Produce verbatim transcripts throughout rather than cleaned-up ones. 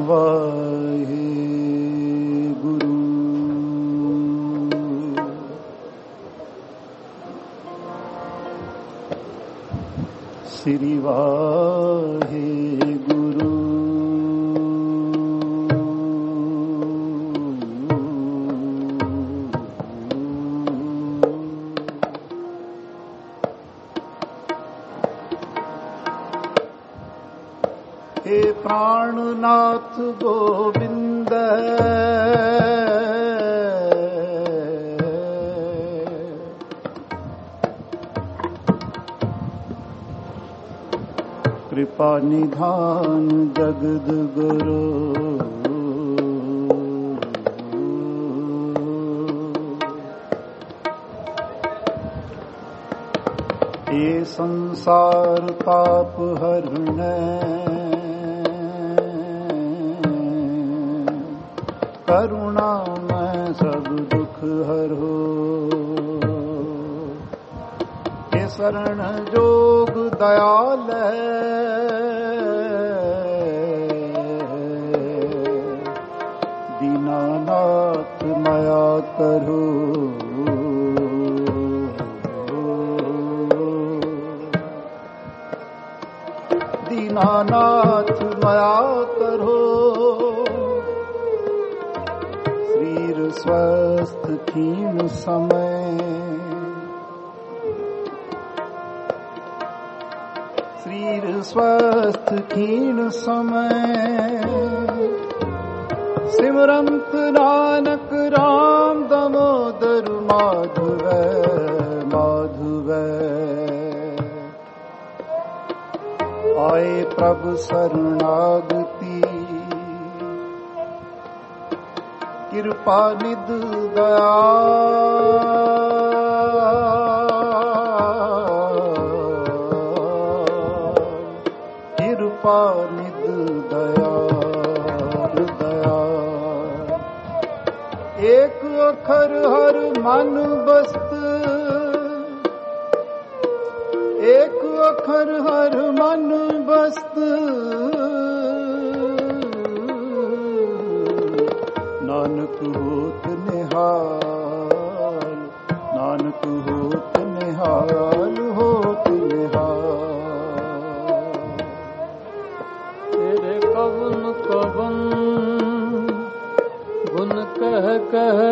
वाहे गुरु। श्री वाहे गुरु। हे प्राणनाथ गोविंद कृपा निधान जगद गुरु। ये संसार ताप हरण करुणा में सब दुख हरो। हे शरण जोग दयाल दीनानाथ माया करो। दीनानाथ माया करो। शरीर स्वस्थ क्षीण समय शरीर स्वस्थ क्षीण समय सिमरंत नानक राम दामोदर माधव माधव। आए प्रभु शरणागति कृपा निध दया। कृपा निध दया दया। एक अखर हर मन बस्त एक अखर हर मन बस्त। नानक होत निहाल नानक होत निहाल होत निहाल। तेरे कवन कवन गुण कह कह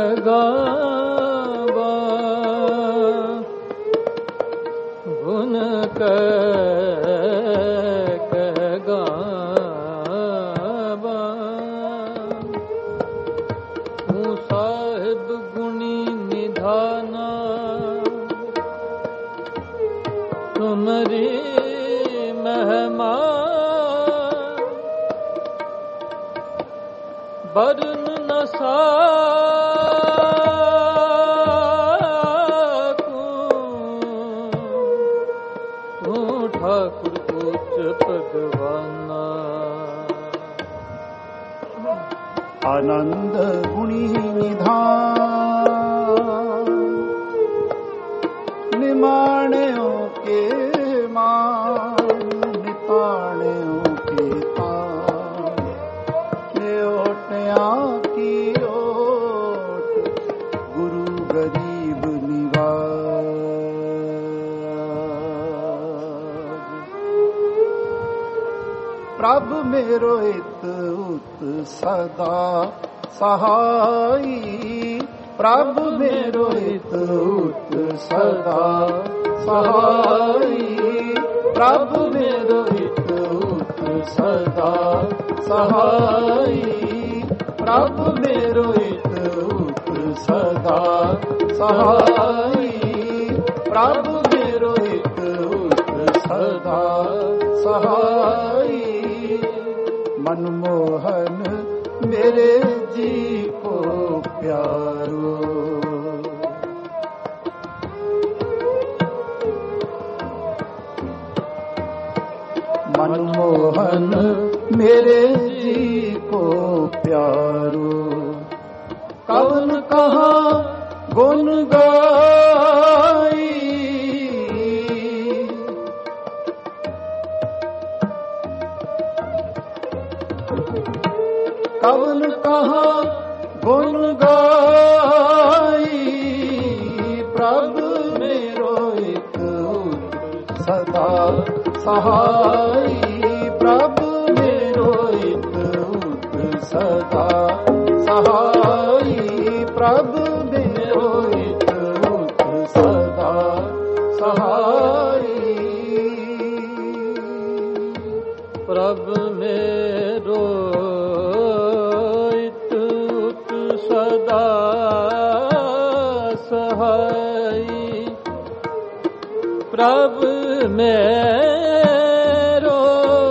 गावा। गुण कह कह गावा। तू साहिब गुणी निधाना तुमरी महिमा बरन न ठाकुर उच्च भगवाना। आनंद गुणी निधान निमाण्यों के मान निताण्यों के तान। ओटया की ओट गुरु गरीब निवाज। प्रभु मेरो हित उत सदा सहाई। प्रभु मेरो हित उत सदा सहाई। प्रभु मेरो हित उत सदा सहाई। प्रभु मेरो हित उत सदा सहाई। प्रभु मेरो हित उत सदा सहाई। मनमोहन मेरे जी को प्यारो। मनमोहन मेरे जी को प्यारो। कवन कहाँ गुण गाई। कवन कहाँ गुण गाई, प्रभु मेरो एक सदा सहाई, प्रभु मेरो एक सदा सहाई, प्रभु मेरो एक सदा सहाई, प्रभु मेरो एक सदा सहाई, प्रभु मेरो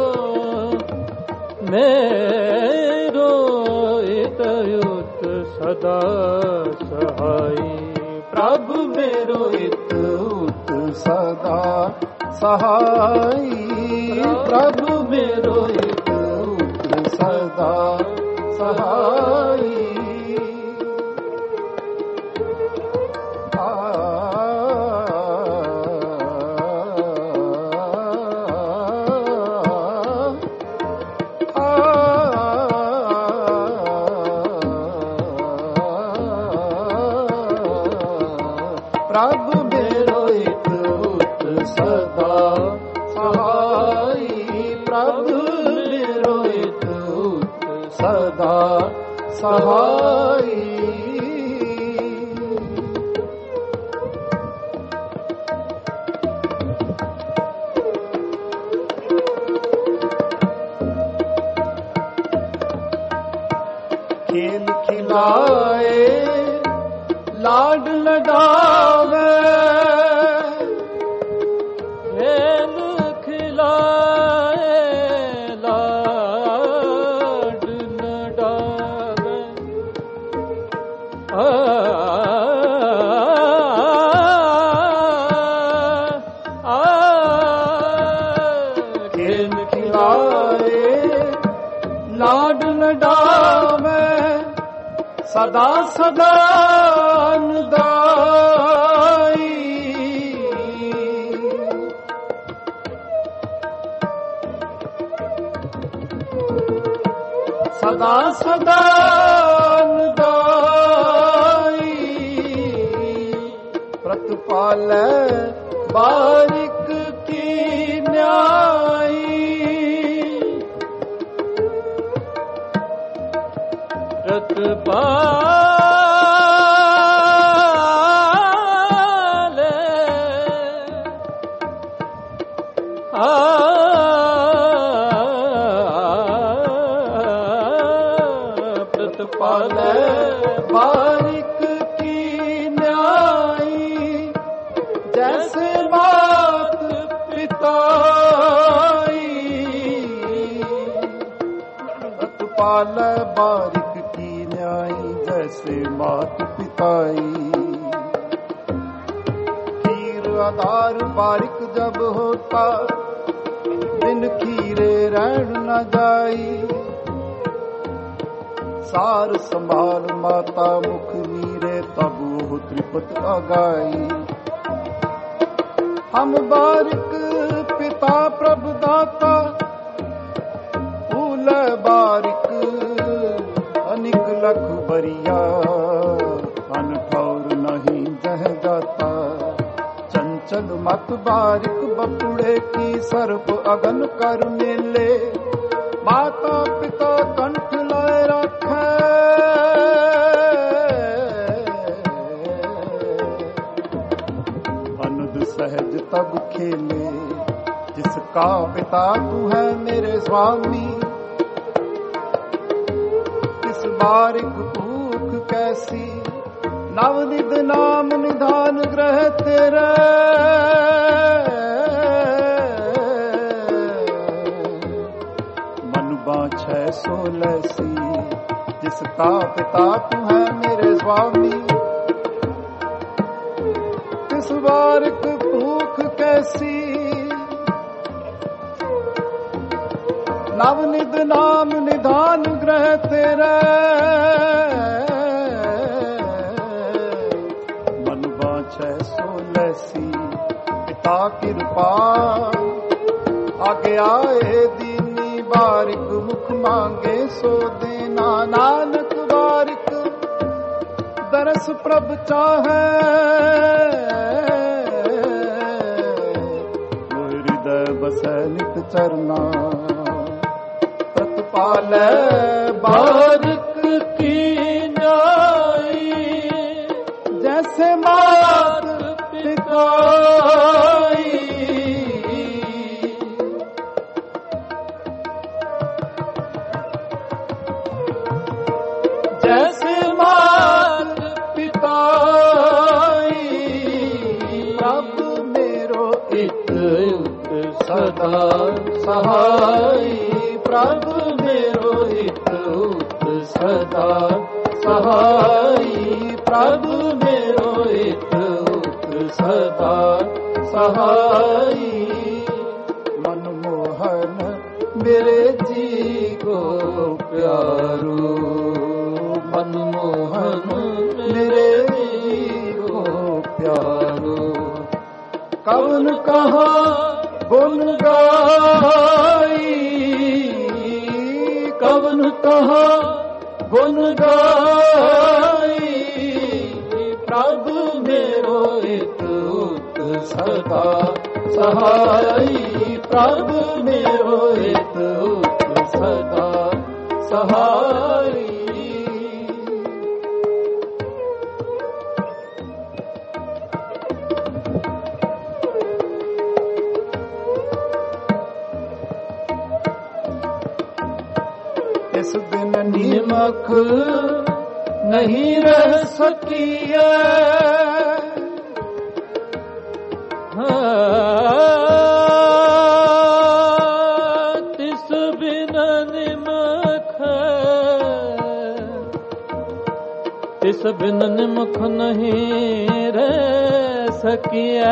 मेरो हित सदा सहाई, प्रभु मेरो हित सदा सहाई, प्रभु मेरो हित सदा सहाई, प्रभु मेरो एक सदा सहाई, प्रभु मेरो एक सदा सहाई, खेल खिलाए लाड लडावे, खेल खिलाए लाड लडावे, आ, आ, आ, खेल खिलाए लाड लडावे, सदा सदा अनुदाई, सदा सदा अनुदाई, प्रतिपाले बारिक की न्यायी, प्रतिपाले आ प्रतिपाले बारिक की न्यायी, जैसे मात पिताई, प्रतिपाले बारिक की न्यायी, जैसे मात पिताई, खीर आधार बारिक जब होता, बिन खीरे रहन न जाई, सार संभाल माता मुख मीरे, तब वो त्रिपत अगाई, हम बारिक पिता प्रभु दाता, फूल बारिक अनिक लख बरिया, अन ठौर नहीं जह जाता, चंचल मत बारिक बपुड़े की, सर्प अगन कर मेले, माता पिता कंठ लाए रखे, अनुद सहज तब खेले, जिसका पिता तू है मेरे स्वामी, किस बारिक भूख कैसी, नवनिध नाम निधान ग्रह तेरे, मन बाछै सोलसी, जिसका पिता तू है मेरे स्वामी, किस बारिक भूख कैसी, नवनिध नाम निधान ग्रह तेरे, मन बाछै सोलसी, पिता कृपा आगे आए दीनी, बारिक मुख मांगे सो देना, नानक बारिक दरस प्रभ चाहे, हृदय बसै नित चरना। प्रतपालै बारिक की न्याई, जैसे मात पिताई। जैसे मात पिताई, प्रभु मेरो इत उत सदा सहाई। प्रभु मेरो इत उत सदा सहाई। प्रभु मेरो इत उत सदा सहाई। मनमोहन मेरे जी को प्यारो, मनमोहन मेरे जी को प्यारो। कवन कहा गुण गाई, कवन कहा गुण गाई। प्रभु मेरो इत उत सदा सहाई। प्रभु मेरो इत उत सदा सहाई। इस दिन नीमक नहीं रह सकिए, तिस बिन निमक, तिस बिन निमक नहीं रह सकिए।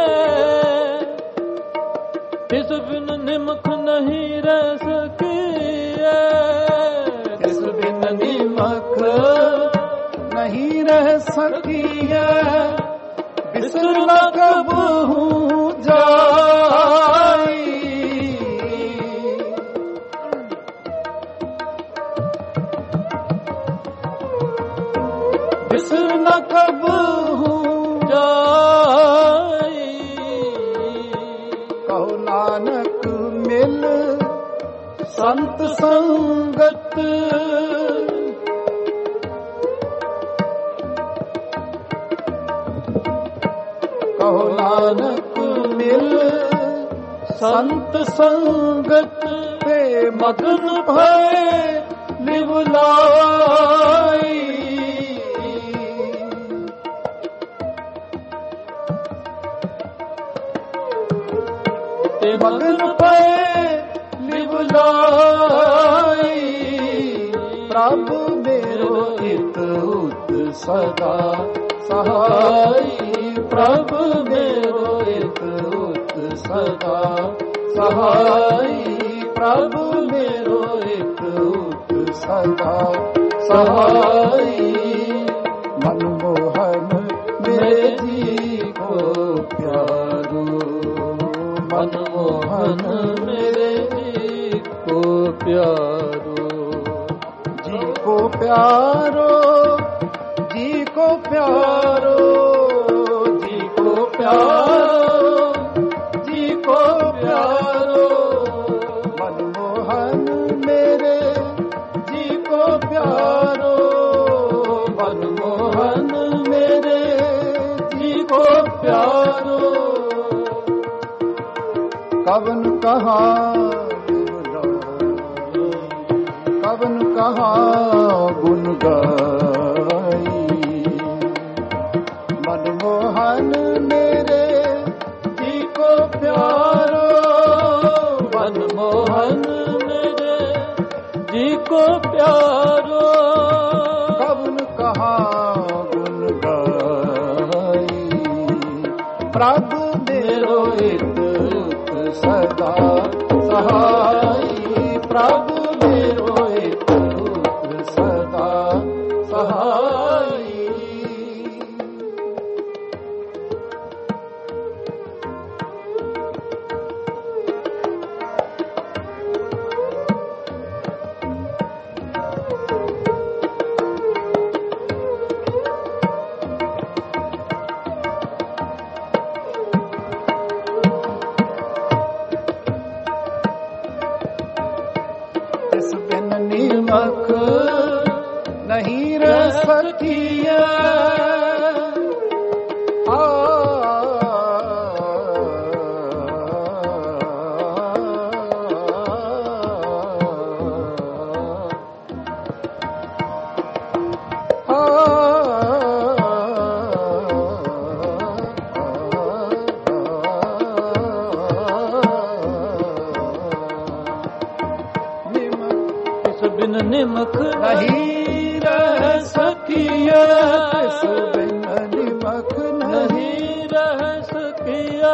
तिस बिन निमक नहीं रह सकिए। तिस बिन निमक नहीं रह सकिए। बिसर न कबहू जाई। बिसर न कबहू जाई। कहो नानक मिल संत संगत, कहो नानक मिल संत संगत। पे मगन भय लिवलाई। ते मगन भय लिवलाई। प्रभु मेरो इत उत सदा सहाई। प्रभु मेरो इत उत सदा सहाई। प्रभु मेरो इत उत सदा सहाई। मनमोहन मेरे जी को प्यारो, मनमोहन मेरे जी को प्यारो। जी को प्यारो, जी को प्यारो, जी को प्यारो, जी को प्यारो। मनमोहन मेरे जी को प्यारो, मनमोहन मेरे जी को प्यारो। कवन कहा कवन कहा गुण गाई। मनमोहन मेरे जी को प्यारो, मनमोहन मेरे जी को प्यारो। कवन कहा गुण गाई। प्रभु मेरो इत उत सदा सहाई। प्रभु मेरो इत उत सदा सहाई। ਸਖੀਏ ਨਿਮਕ ਨਹੀਂ ਰਹਿ ਸਕੀਏ, ਤਿਸ ਬਿਨ ਨਿਮਕ ਨਹੀਂ ਰਹਿ ਸਕੀਏ।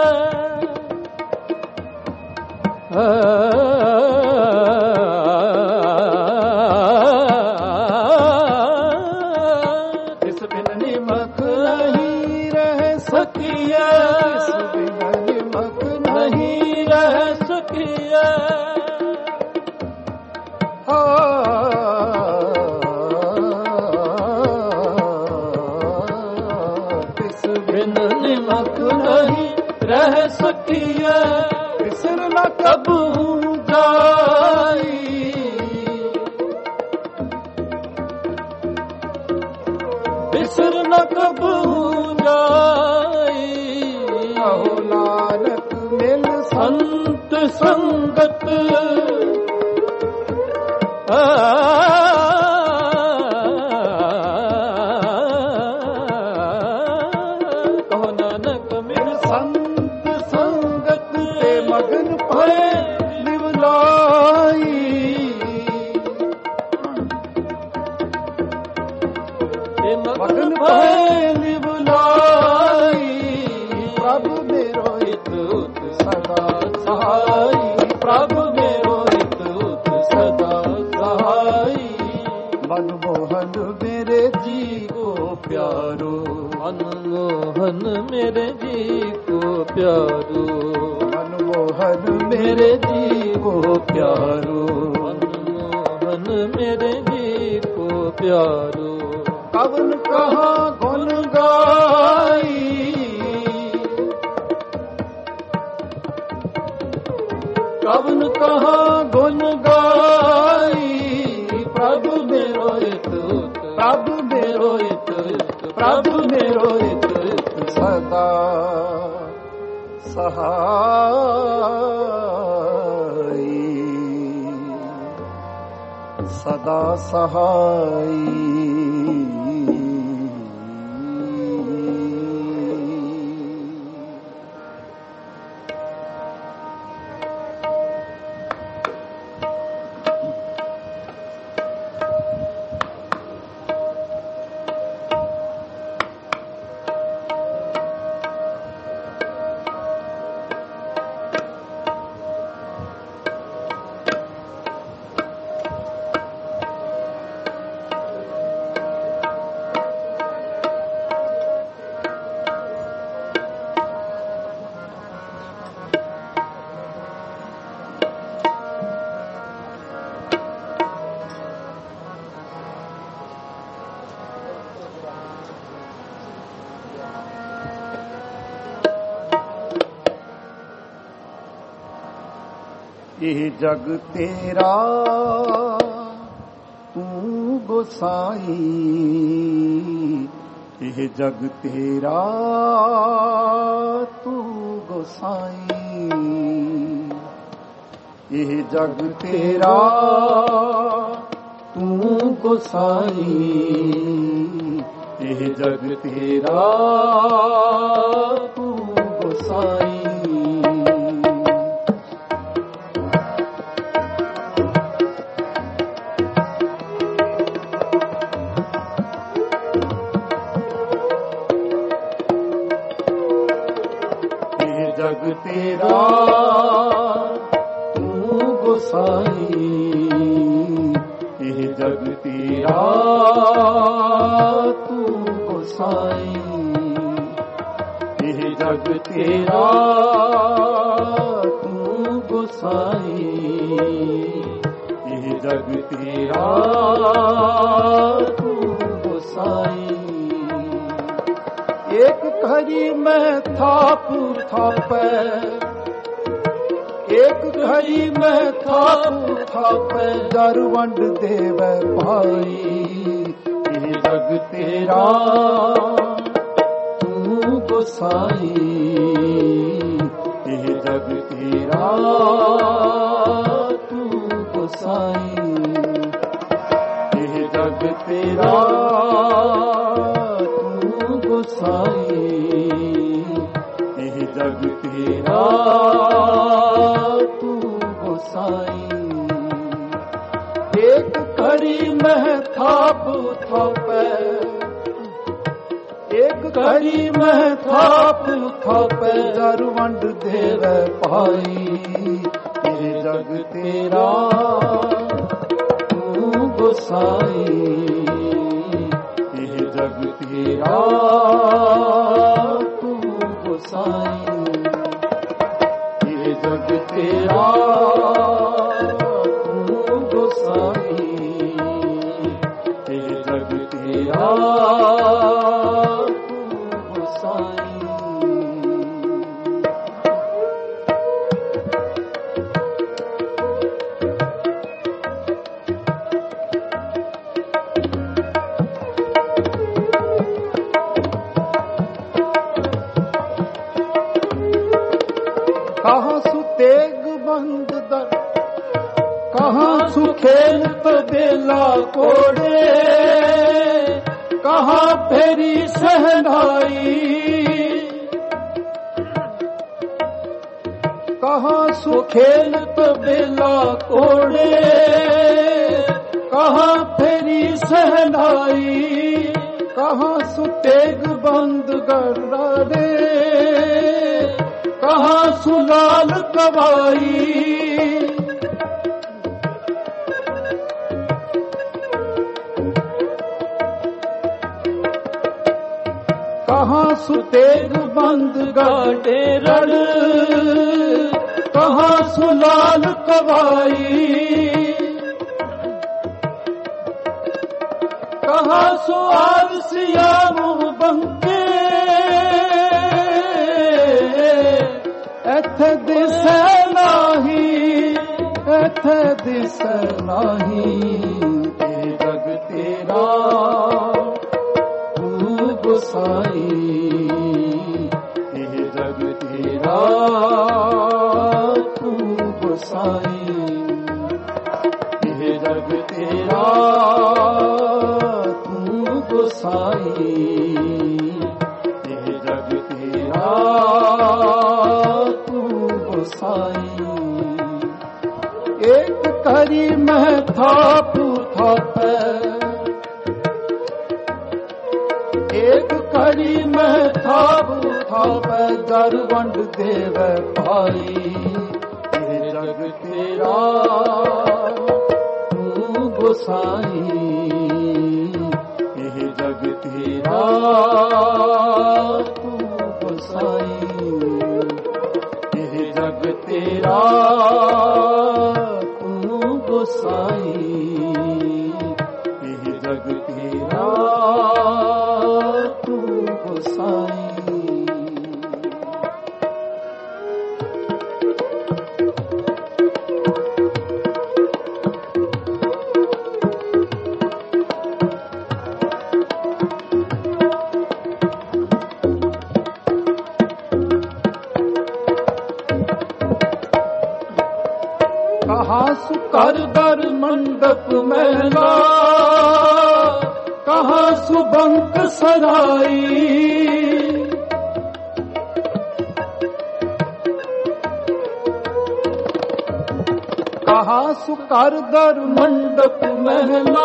ਤਿਸ ਬਿਨ ਨਿਮਕ ਨਹੀਂ ਰਹਿ ਸਕੀਏ, ਤਿਸ ਬਿਨ ਨਿਮਕ ਨਹੀਂ ਰਹਿ ਸਕੀਏ। ਰਹਿ ਸਕੀਏ, ਬਿਸਰ ਨਾ ਕਬੂ ਜਾਈ, ਬਿਸਰ ਨਾ ਕਬੂ ਜਾਈ। ਆਹੋ ਨਾਨਕ ਮਿਲ ਸੰਤ ਸੰਗਤ ਮਗਨ ਪਏ ਨਿਵਲਾਈ। ਪ੍ਰਭ ਮੇਰੋ ਇਤੁਤ ਸਦਾ ਸਹਾਈ, ਪ੍ਰਭ ਮੇਰੋ ਇਤੁਤ ਸਦਾ ਸਹਾਈ। ਮਨਮੋਹਨ ਮੇਰੇ ਜੀ ਕੋ ਪਿਆਰੋ, ਮਨਮੋਹਨ ਮੇਰੇ ਜੀ ਕੋ ਪਿਆਰੋ, ਮਨਮੋਹਨ ਮੇਰੇ ਜੀ ਕੋ ਪਿਆਰੋ, ਮਨਮੋਹਨ ਮੇਰੇ ਜੀ ਕੋ ਪਿਆਰੋ। ਕਵਨ ਕਹਾਂ ਗੁਣ ਗਾਈ, ਕਵਨ ਕਹਾਂ ਗੁਣ ਗਾਈ। ਪ੍ਰਭ ਮੇਰੋ ਇਤੁਤ, ਪ੍ਰਭ ਮੇਰੋ ਇਤੁਤ, ਪ੍ਰਭ ਮੇਰੋ ਇਤੁਤ ਸਦਾ ਸਹਾਈ, ਸਦਾ ਸਹਾਈ। ਇਹ ਜਗ ਤੇਰਾ ਤੂੰ ਗੋਸਾਈ, ਇਹ ਜਗ ਤੇਰਾ ਤੂੰ ਗੋਸਾਈ, ਇਹ ਜਗ ਤੇਰਾ ਤੂੰ ਗੋਸਾਈ, ਇਹ ਜਗ ਤੇਰਾ ਤੂੰ ਗੋਸਾਈ। ਜਗ ਤੇਰਾ ਤੂੰ ਗੋਸਾਈ, ਇਹ ਜਗ ਤੇਰਾ ਤੂੰ ਗੋਸਾਈ, ਇਹ ਜਗ ਤੇਰਾ ਤੂੰ ਗੋਸਾਈ, ਇਹ ਜਗ ਤੇਰਾ ਤੂੰ ਗੋਸਾਈ। एक घड़ी में थाप थापै, एक घड़ी में थाप थापै, दर वंड देवै भाई, ये जग तेरा तू गोसाई, ये जग तेरा तू गोसाई, ये जग तेरा तू गोसाई, ये जग तेरा तू गोसाई। एक घड़ी में थाप थापे, एक घड़ी में थाप थापे, जर वंड देवे पाई, ये जग तेरा तू गोसाई, ये जग तेरा तू गोसाई, ये जग तेरा तू गोसाई, ये जग तेरा तू गोसाई। कहाँ सु तेग बंद दर, कहाँ सु खेल तो बेला कोड़े, कहाँ फेरी सहनाई, कहाँ सु खेल तो बेला कोड़े, कहाँ फेरी सहनाई, कहाँ सु तेग बंद गरारे, कहाँ सुलाल कवाई, कहाँ सुतेग बंद गाटे रड़, कहाँ सुलाल कवाई, कहाँ सुआर सियाम बंके, एथे दिसे नाही, एथे दिसे नाही, ये जग तेरा तू गोसाई, ये जग तेरा तू गोसाई, ये जग तेरा तू गोसाई, ये जग तेरा गोसाई। एक करी में थाप थापे, एक करी में थाप थापे, जर वंड देवे भाई, ये जग तेरा तू गोसाई, ये जग तेरा तू गोसाई, ये जग तेरा तू गोसाई, ये जग तेरा तू गोसाई। कहाँ सुकर दर मंडप मेला, कहाँ सुबंक सराई, कहाँ सुकर दर मंडप मेला,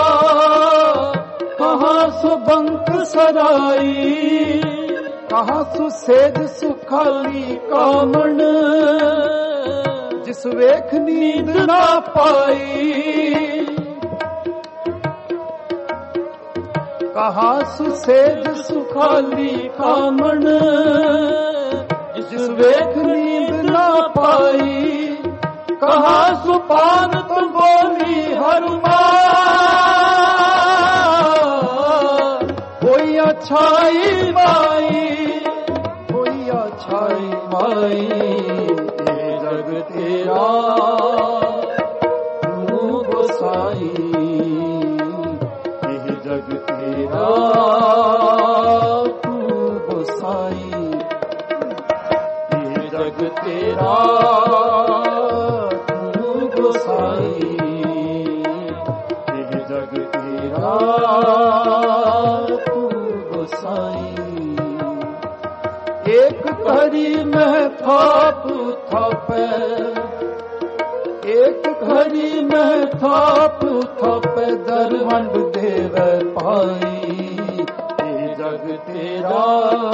कहाँ सुबंक सराई, कहाँ सुसेज सुखाली कामण, जिस वेख नींद ना पाई, कहाँ सुसेज सुखाली कामण, जिस वेख नींद ना पाई, कहाँ सुपान तुम बोली हरमा, कोई अच्छाई माई, कोई अच्छाई माई, जग तेरा तू गोसाई, ये ਜਗ ਤੇਰਾ ਤੂੰ ਗੋਸਾਈ, ਇਹ ਜਗ ਤੇਰਾ ਤੂੰ ਗੋਸਾਈ, ਇਹ ਜਗ ਤੇਰਾ ਤੂੰ ਗੋਸਾਈ। ਏਕ ਘੜੀ ਮੈਂ ਥਾਪ ਥਾਪੈ, ਏਕ ਘੜੀ ਮੈਂ ਥਾਪ ਥਾਪੈ ਦਰਵੰਡ ਦੇਵੈ ਪਾਈ, ਇਹ ਜਗ ਤੇਰਾ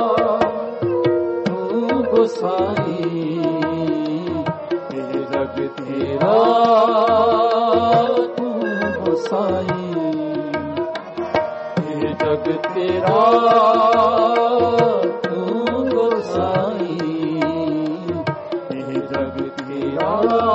ਤੂੰ ਗੋਸਾਈ, ਇਹ ਜਗ ਤੇਰਾ ਤੂੰ ਗੋਸਾਈ, ਇਹ ਜਗ ਤੇਰਾ ਤੂੰ ਗੋਸਾਈ, ਇਹ ਜਗ ਤੇਰਾ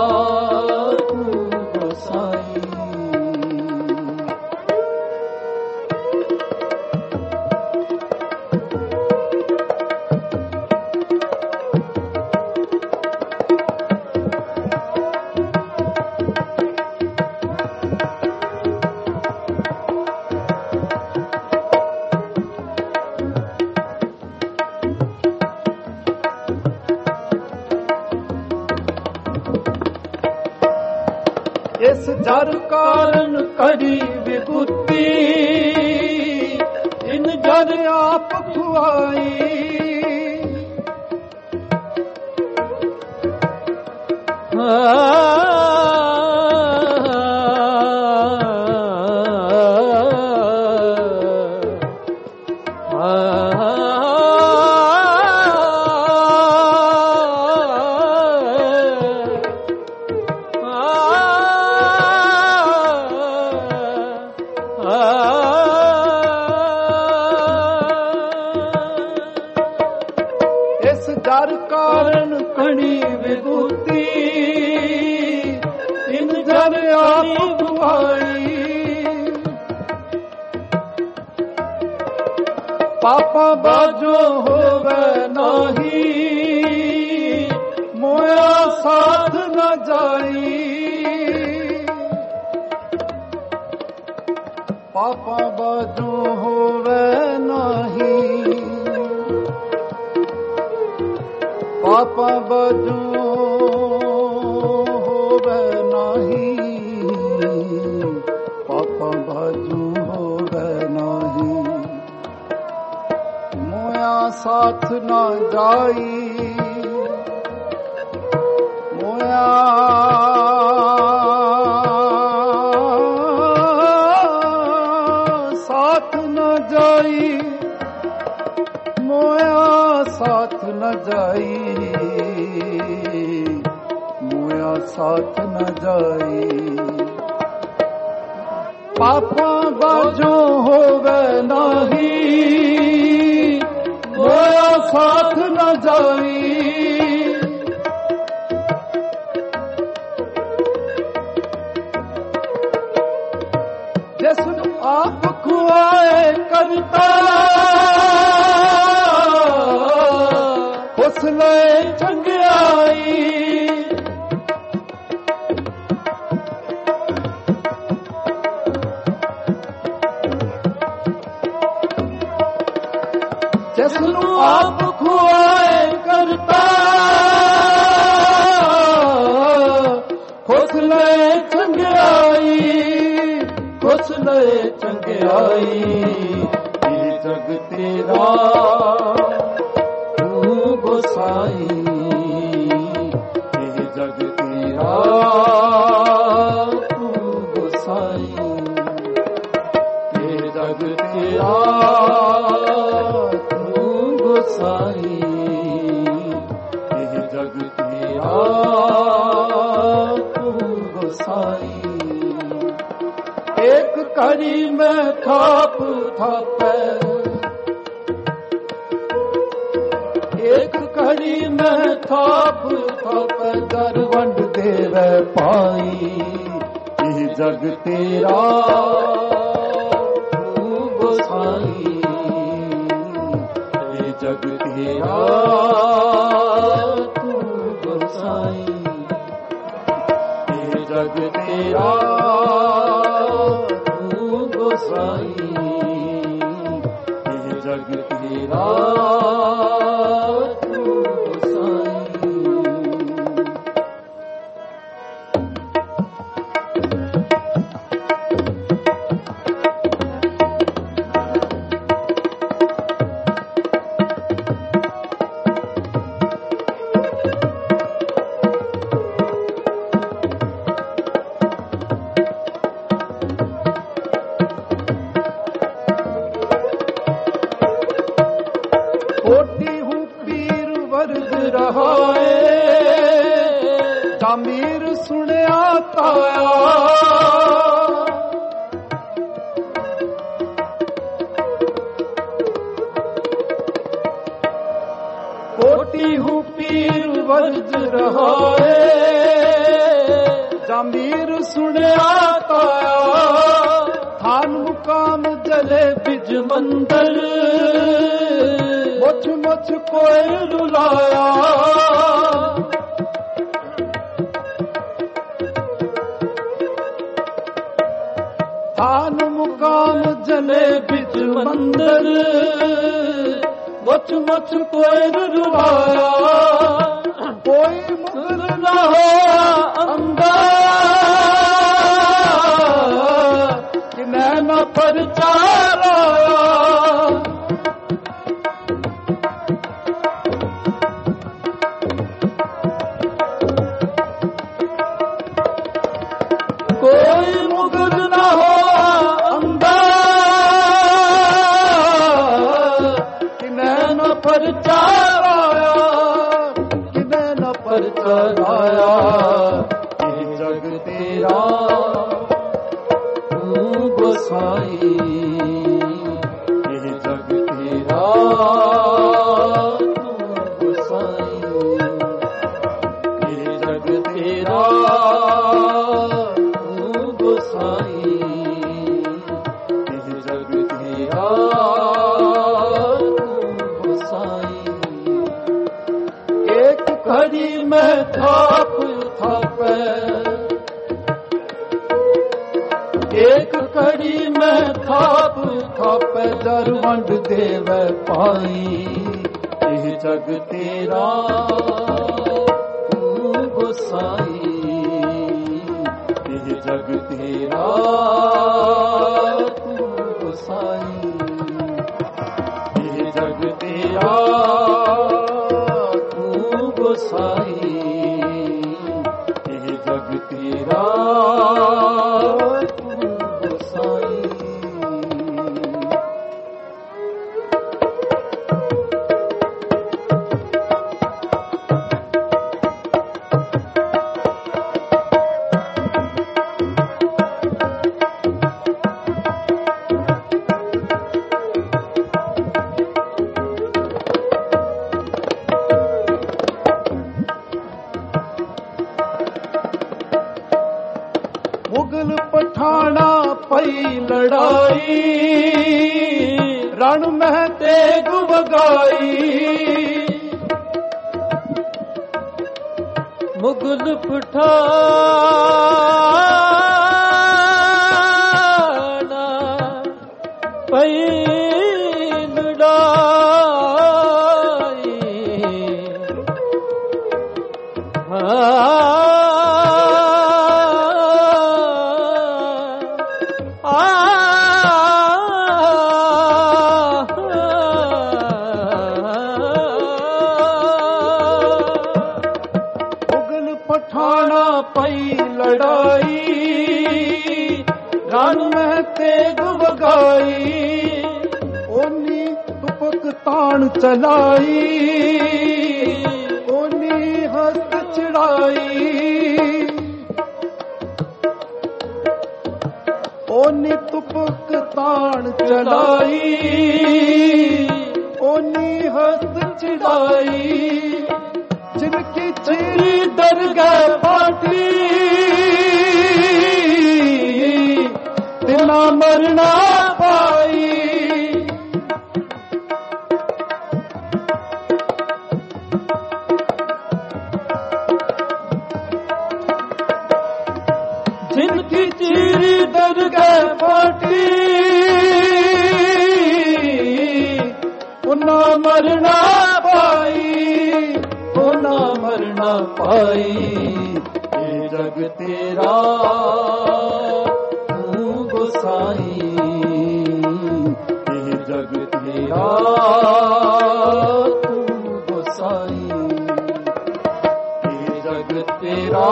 ਇਸ ਜਰ ਕਾਰਨ ਕਰੀ ਵਿਭੂਤੀ, ਇਨ ਜਰ ਆਪ ਖੁਆਈ, ਇਸ ਜਰ ਕਾਰਨ ਕਣੀ ਵਿਭੂਤੀ, ਇਨ ਜਰ ਆਪ ਖੁਆਈ, ਪਾਪਾਂ ਬਾਝੋ ਹੋਵੇ ਨਾਹੀ, ਮੋਇਆ ਸਾਥ ਨ ਜਾਈ, ਪਾਪਾਂ ਬਾਝੋ ਹੋਵੇ ਨਾਹੀ, ਪਾਪਾਂ ਬਾਝੋ ਹੋਵੇ ਨਾਹੀ, ਪਾਪਾਂ ਬਾਝੋ ਹੋਵੇ ਨਾਹੀ, ਮੋਇਆ ਸਾਥ ਨਾ ਜਾਈ, ਮੋਇਆ ਸਾਥ ਨਾ ਜਾਈ, ਮੋਇਆ ਸਾਥ ਨਾ ਜਾਈ, ਮੋਇਆ ਸਾਥ ਨਾ ਜਾਈ, ਪਾਪਾਂ ਬਾਝੋ ਹੋਵੇ ਨਾਹੀ, ਮੋਇਆ ਸਾਥ ਨਾ ਜਾਈ, ਜਿਸ ਨੂੰ ਆਪ ਖੁਆਏ ਕਰਤਾ, ਉਸ ਲਈ ਚੰਗਿਆਈ, ਜਿਸ ਨੂੰ ਆਪ ਖੁਆਏ ਕਰਤਾ, ਉਸ ਲਈ ਚੰਗਿਆਈ, ਉਸ ਲਈ ਚੰਗਿਆਈ, ਇਹ ਜਗ ਤੇਰਾ ਤੂੰ ਗੋਸਾਈ, ਇਹ ਜਗ ਤੇਰਾ ਤੂੰ ਗੋਸਾਈ, ਇਹ ਜਗ ਤੇਰਾ ਤੂੰ ਗੋਸਾਈ, ਇਹ ਜਗ ਤੇਰਾ ਤੂੰ ਗੋਸਾਈ। ਏਕ ਘੜੀ ਮੈਂ ਥਾਪ ਥਾਪੈ, ਏਕ ਘੜੀ ਮੈਂ ਥਾਪ ਥਾਪੈ ਦਰਵੰਡ ਦੇਵੈ ਪਾਈ, ਇਹ ਜਗ ਤੇਰਾ ਤੂੰ ਗੋਸਾਈ, ਇਹ ਜਗ ਤੇਰਾ ਤੂੰ ਗੋਸਾਈ, ਇਹ ਜਗ ਤੇਰਾ ਤੂੰ ਗੋਸਾਈ, गोसाई ये जग तेरा तू गोसाई। कोटि हूँ पीर वर्ग रहाए जामीर सुनया ताया। कोटि हूँ पीर वर्ग रहाए जामीर सुनया ताया। थान मुकाम जले बिज मंदर मुझ मुझ कोई रुलाया। थान मुकाम जले बिज मंदिर मुझ मुझ कोई रुलाया। कोई मुगल न हो अंदर कि नैना पर चारा। कोई मुगल न हो अंदर कि नैना पर चढ़ाया कि नैना पर चढ़ाया। ये जग तेरा तू गोसाई ये जग तेरा तू गोसाई ये जग तेरा गोसाई ये जग तेरा गोसाई। एक घड़ी में थाप थापे एक घड़ी में थाप थापे जर वंड देव पाई। ये जग तेरा तू गोसाई ये जग तेरा तू गोसाई ये जग तेरा तू गोसाई ये जग तेरा तू गोसाई। मुगल पठाना पई लड़ाई रण में तेग बगाई। मुगल पठाना पई लड़ाई। पठाना पई लड़ाई रण में तेग बगाई। ओनी तुपक तान चलाई ओनी हस्त चढ़ाई। ओनी तुपक तान चलाई ओनी हस्त चढ़ाई। जिनकी चीरी दरगाह पाटी तिना मरना पाई। जिनकी चीरी दरगाह पाटी मरना पाई, हो ना मरना पाई। ये जग तेरा तू गोसाई, ये जग तेरा तू गोसाई, ये जग तेरा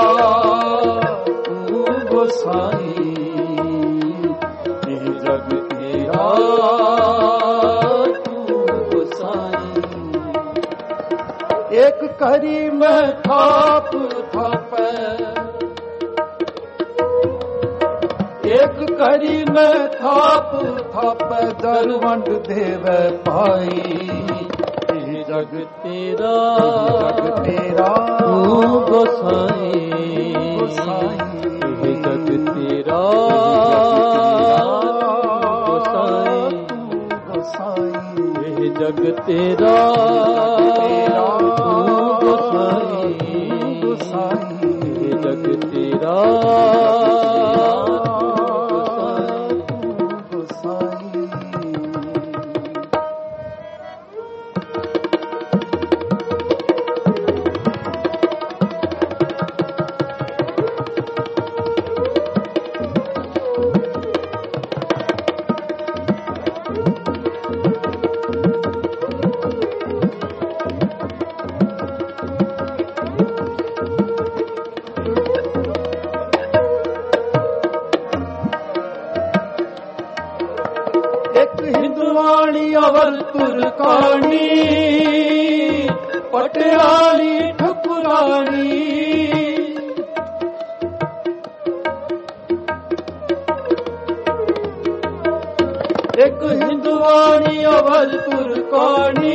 तू गोसाई, ये जग तेरा तू गोसाई। एक करी में थाप थापै, एक करी में थाप थापै, दरवंड देवै पाई। ये जग तेरा जग तेरा तू गोसाई, ये जग तेरा गोसाई, ये जग तेरा जग तेरा गोसाई। हिंदवाणी अवल तुरकानी, पटियाली ठकुरानी, एक हिंदवाणी अवल तुरकानी,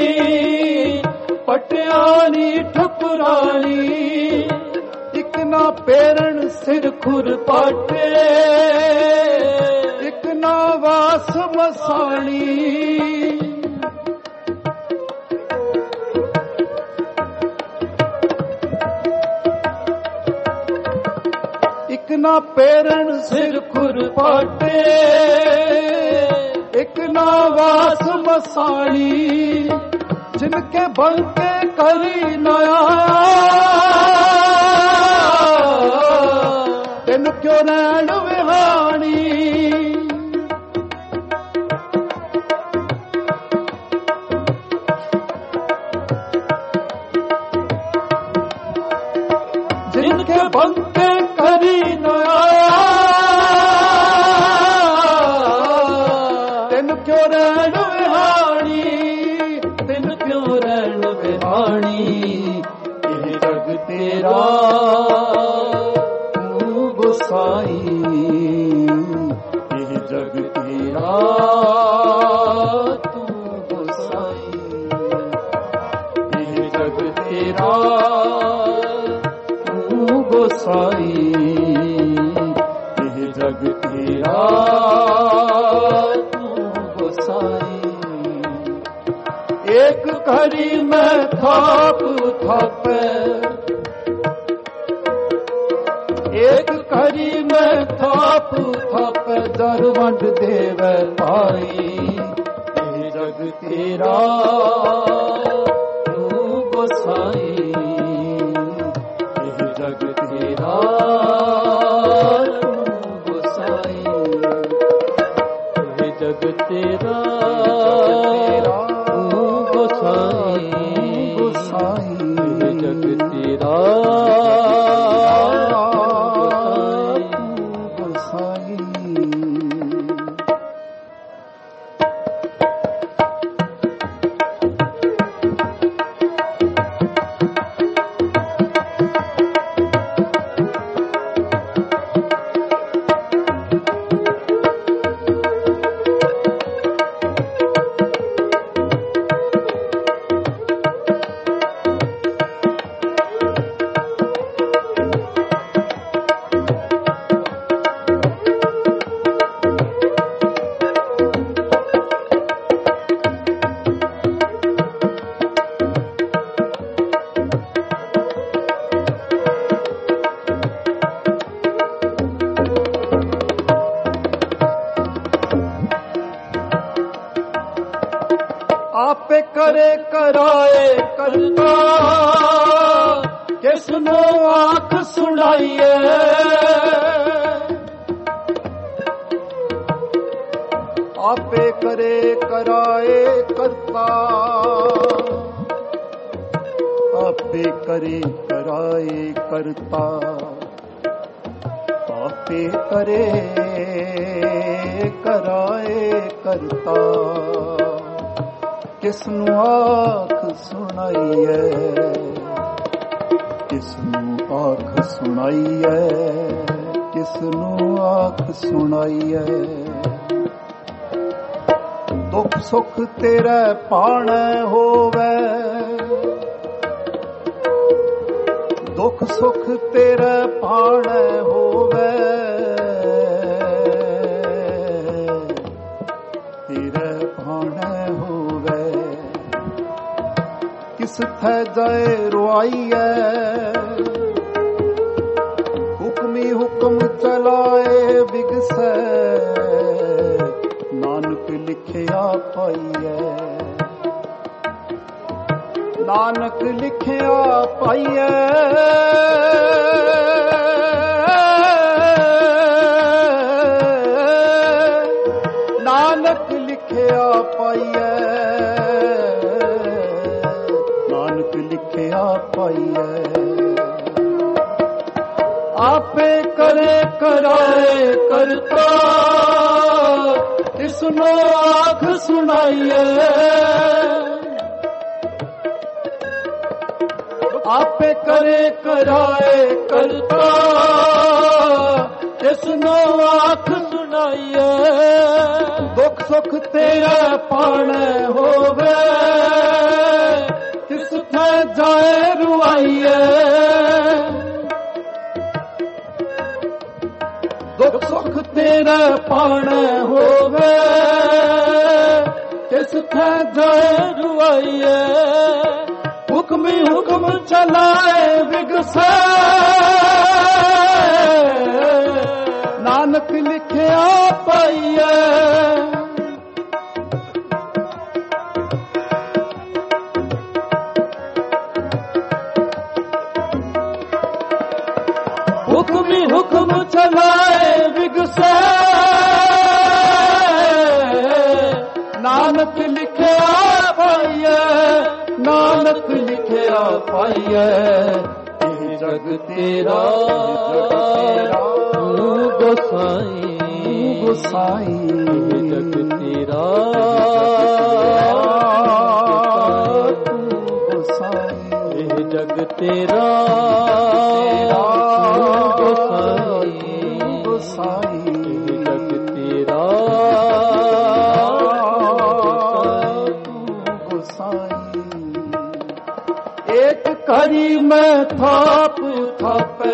पटियाली ठकुरानी। एक ना पेरण सिर खुर पाटे, एक ना वास मसाणी। एक ना पेरण सिर खुर पाटे, एक ना वास मसाणी। जिनके बल के करी नया, तेन क्यों नैन विहानी। जिनके बंके करी नया, तेन क्यों रैन विहानी, तेन क्यों रैन विहानी। ये जग तेरा तू गोसाई, ये जग तेरा तू गोसाई, ये जग तेरा गोसाई, ये जग तेरा तू गोसाई। एक घड़ी में थाप थापै, एक घड़ी में थाप थापै, दरवंड देवै पाई। ये जग तेरा तू गोसाई, जग तेरा तू गोसाई, ये जग तेरा तू गोसाई, ये जग तेरा तू गोसाई। ਆਪੇ ਕਰੇ ਕਰਾਏ ਕਰਤਾ ਕਿਸ ਨੂੰ ਆਖ ਸੁਣਾਈਏ। ਆਪੇ ਕਰੇ ਕਰਾਏ ਕਰਤਾ ਆਪੇ ਕਰੇ ਕਰਾਏ ਕਰਤਾ ਆਪੇ ਕਰੇ ਕਰਾਏ ਕਰਤਾ ਕਿਸ ਨੂੰ ਆਖ ਸੁਣਾਈਏ। ਕਿਸ ਨੂੰ ਆਖ ਸੁਣਾਈਏ ਕਿਸ ਨੂੰ ਆਖ ਸੁਣਾਈਏ। ਦੁੱਖ ਸੁਖ ਤੇਰਾ ਭਾਣੈ ਹੋਵੇ ਦੁੱਖ ਸੁਖ ਤੇਰਾ ਭਾਣੈ ਹੋਵੇ ਤੇਰਾ ਭਾਣੈ ਹੋਵੇ। ਕਿਸ ਥੈ ਜਾਏ ਰੁਆਈਐ ਹੁਕਮੀ ਹੁਕਮ ਚਲਾਏ ਵਿਗਸੈ ਨਾਨਕ ਲਿਖਿਆ ਪਾਈਐ। ਨਾਨਕ ਲਿਖਿਆ ਪਾਈਐ ਨਾਨਕ ਲਿਖਿਆ ਪਾਈਐ ਨਾਨਕ ਲਿਖਿਆ ਪਾਈਐ। ਆਪੇ ਕਰੇ ਕਰਾਏ ਕਰਤਾ ਇਸ ਨੂੰ ਆਖ ਸੁਣਾਈਏ। ਆਪੇ ਕਰੇ ਕਰਾਏ ਕਰਤਾ ਇਸ ਨੂੰ ਆਖ ਸੁਣਾਈਏ। ਦੁੱਖ ਸੁਖ ਤੇਰਾ ਭਾਣੈ ਹੋਵੇ ਕਿਸ ਥੈ ਜਾਏ ਰੁਆਈਏ। ਦੁੱਖ ਸੁਖ ਤੇਰਾ ਭਾਣੈ ਹੋਵੇ ਕਿਸ ਥੈ ਜਾਏ ਰੁਆਈਏ। ਹੁਕਮੀ ਹੁਕਮ ਚਲਾਏ ਵਿਗਸੈ ਨਾਨਕ ਲਿਖਿਆ ਪਾਈਐ। ਹੁਕਮੀ ਹੁਕਮ ਚਲਾਏ ਵਿਗਸੈ ਨਾਨਕ ਲਿਖਿਆ ਪਾਈਐ ਨਾਨਕ ਲਿਖਿਆ ਪਾਈਐ। ਇਹ ਜਗ ਤੇਰਾ ਤੂੰ ਗੋਸਾਈ ਗੋਸਾਈ ਇਹ ਜਗ ਤੇਰਾ ਤੂੰ ਗੋਸਾਈ ਇਹ ਜਗ ਤੇਰਾ ਤੂੰ ਗੋਸਾਈ ਗੋਸਾਈ ਇਹ ਜਗ ਤੇਰਾ ਤੂੰ ਗੋਸਾਈ। ਇੱਕ ਕਰੀ ਮੈਂ ਥਾਪ ਥਾਪੈ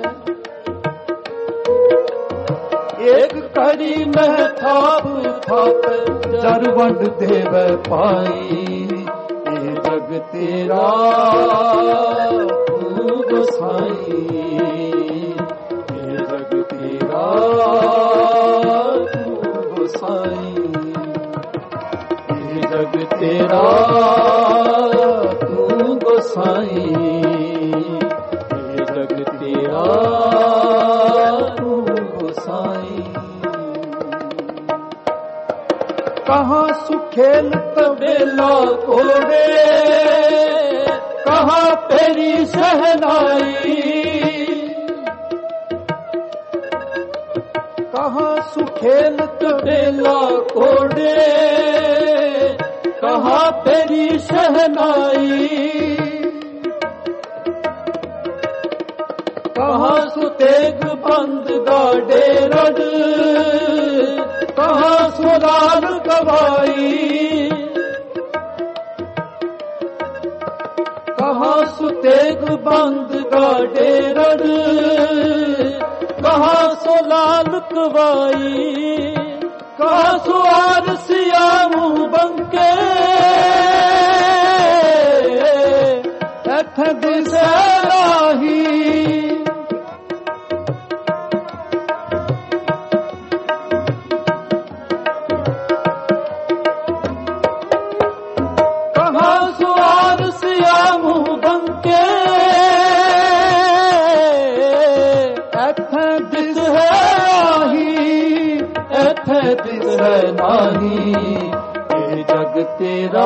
ਇੱਕ ਕਰੀ ਮੈਂ ਥਾਪ ਥਾਪੈ ਜਰ ਵੰਡ ਦੇਵੈ ਪਾਈ। ਇਹ ਜਗ ਤੇਰਾ ਤੂੰ ਗੋਸਾਈ ਇਹ ਜਗ ਤੇਰਾ ਤੂੰ ਗੋਸਾਈ ਇਹ ਜਗ ਤੇਰਾ ਗੋਸਾਈ ਇਹ ਜਗ ਤੇਰਾ ਤੂੰ ਗੋਸਾਈ। ਕਹਾਂ ਸੁਖੇਲ ਤਬੇਲਾ ਕੋੜੇ ਕਹਾਂ ਤੇਰੀ ਸਹਿਨਾਈ। ਕਹਾਂ ਸੁਖੇਲ ਤਬੇਲਾ ਕੋੜੇ ਕਹਾਂ ਤੇਰੀ ਸਹਿਨਾਈ। ਕਹਾਂ ਸੁਤੇਗ ਬੰਦ ਗਾਡੇ ਰੜ ਕਹਾਂ ਸੁਰਾਲ ਗਵਾਈ। ਕਹਾਂ ਸੁਤੇਗ ਬੰਦ ਗਾਡੇ ਰੜ ਕਹਾਂ ਸੁਲਾਲ ਗਵਾਈ। ਕਹਾਂ ਸੁਆਰ ਸਿਆ ਮੂੰਹ ਬੰਕੇ ਇੱਥੇ ਦਿਸੇ ਰਾਹੀ। ਮਾਹੀ ਇਹ ਜਗ ਤੇਰਾ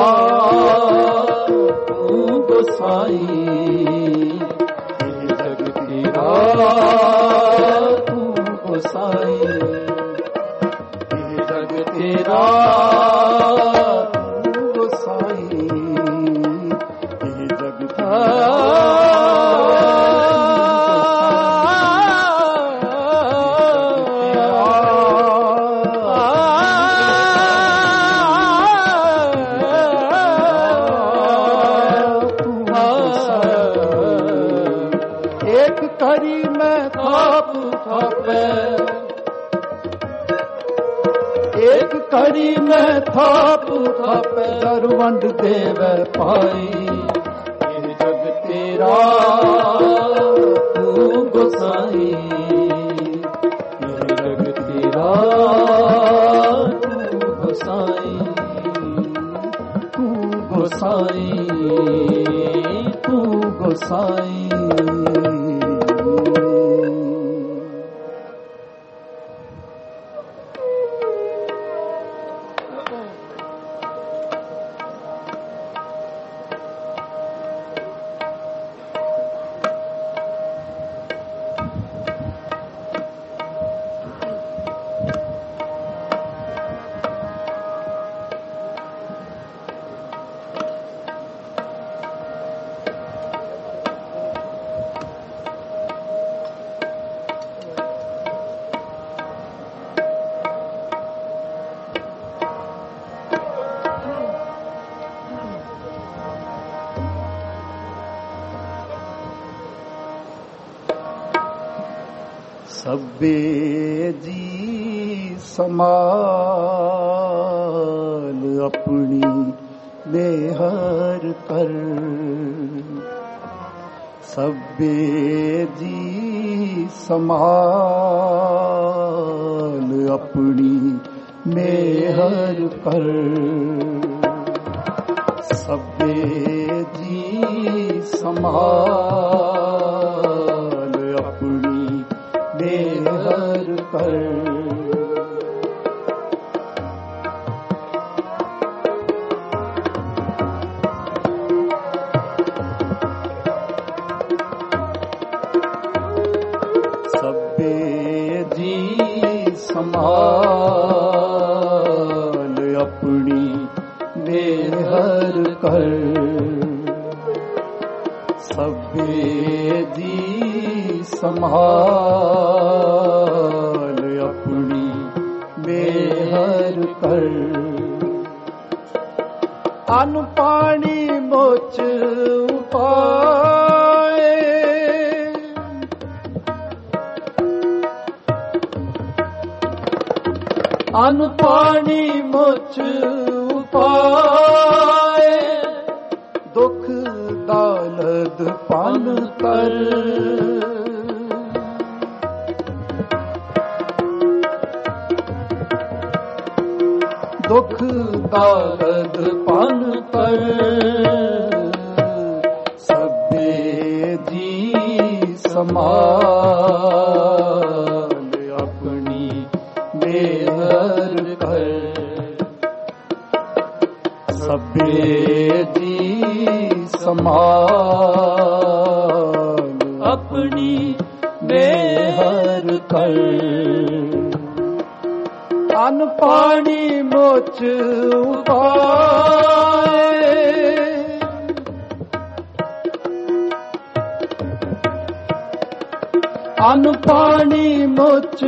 ਤੂੰ ਗੋਸਾਈ ਇਹ ਜਗ ਤੇਰਾ ਤੂੰ ਗੋਸਾਈ ਇਹ ਜਗ ਤੇਰਾ ਤੂੰ ਗੋਸਾਈ ਇਹ ਜਗ ਤੇਰਾ ਕਰੀ ਮੈਂ ਥਾਪ ਥਾਪੇ ਦਰ ਵੰਡ ਦੇਵੈ ਪਾਈ ਇਹ ਜਗ ਤੇਰਾ ਤੂੰ ਗੋਸਾਈ ਇਹ ਜਗ ਤੇਰਾ ਤੂੰ ਗੋਸਾਈ ਤੂੰ ਗੋਸਾਈ ਤੂੰ ਗੋਸਾਈ ਸਭੇ ਜੀ ਸਮਾਲ ਆਪਣੀ ਮੇਹਰ ਕਰ ਸਭੇ ਜੀ ਸਮਾਲ ਆਪਣੀ ਮੇਹਰ ਕਰ ਸਭੇ ਜੀ ਸਮਾਲ ਆਪਣੀ ਮੇਹਰ ਕਰ ਸਭੇ ਜੀ ਸਮਾਲ ਆਪਣੀ ਮੇਹਰ ਕਰ ਸਭੇ ਜੀ ਸੰਭਾਲ ਆਪਣੀ ਮੇਹਰ ਕਰ ਅਨ ਪਾਣੀ ਮੋਚ ਉਪਾਏ ਅਨ ਪਾਣੀ ਮੋਚ ਉਪਾਏ ਦੁਖ ਦਾਲਦ ਪਨ ਕਰ ਦੁਖ ਦਾਲਦ ਪਨ ਕਰ ਸਭੇ ਜੀ ਸਮਾਲ ਆਪਣੀ ਮੇਹਰ ਕਰ ਸਭੇ ਜੀ ਸਮਾਲ ਆਪਣੀ ਮੇਹਰ ਕਰ ਅਨ ਪਾਣੀ ਮੋਚ ਉਪਾਏ ਅਨ ਪਾਣੀ ਮੋਚ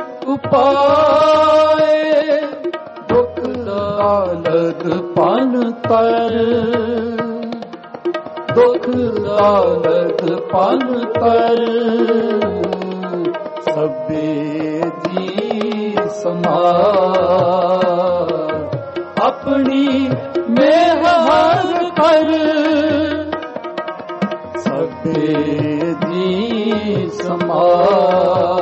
ਉਪਾਏ ਦੁਖ ਦਾਲਦ ਪਨ ਤਰ ਦੁਖ ਦਾਲਦ ਪਨ ਤਰ ਸਭੇ ਜੀ ਸਮਾਲ ਆਪਣੀ ਮੇਹਰ ਕਰ ਸਭੇ ਜੀ ਸਮਾਲ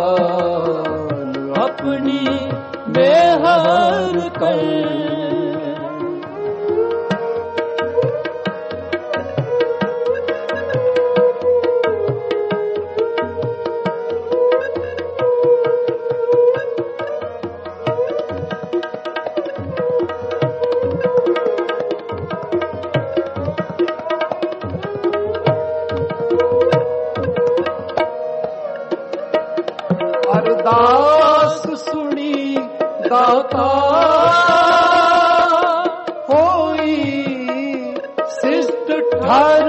ਆਪਣੀ ਮੇਹਰ ਕਰ ਹਰ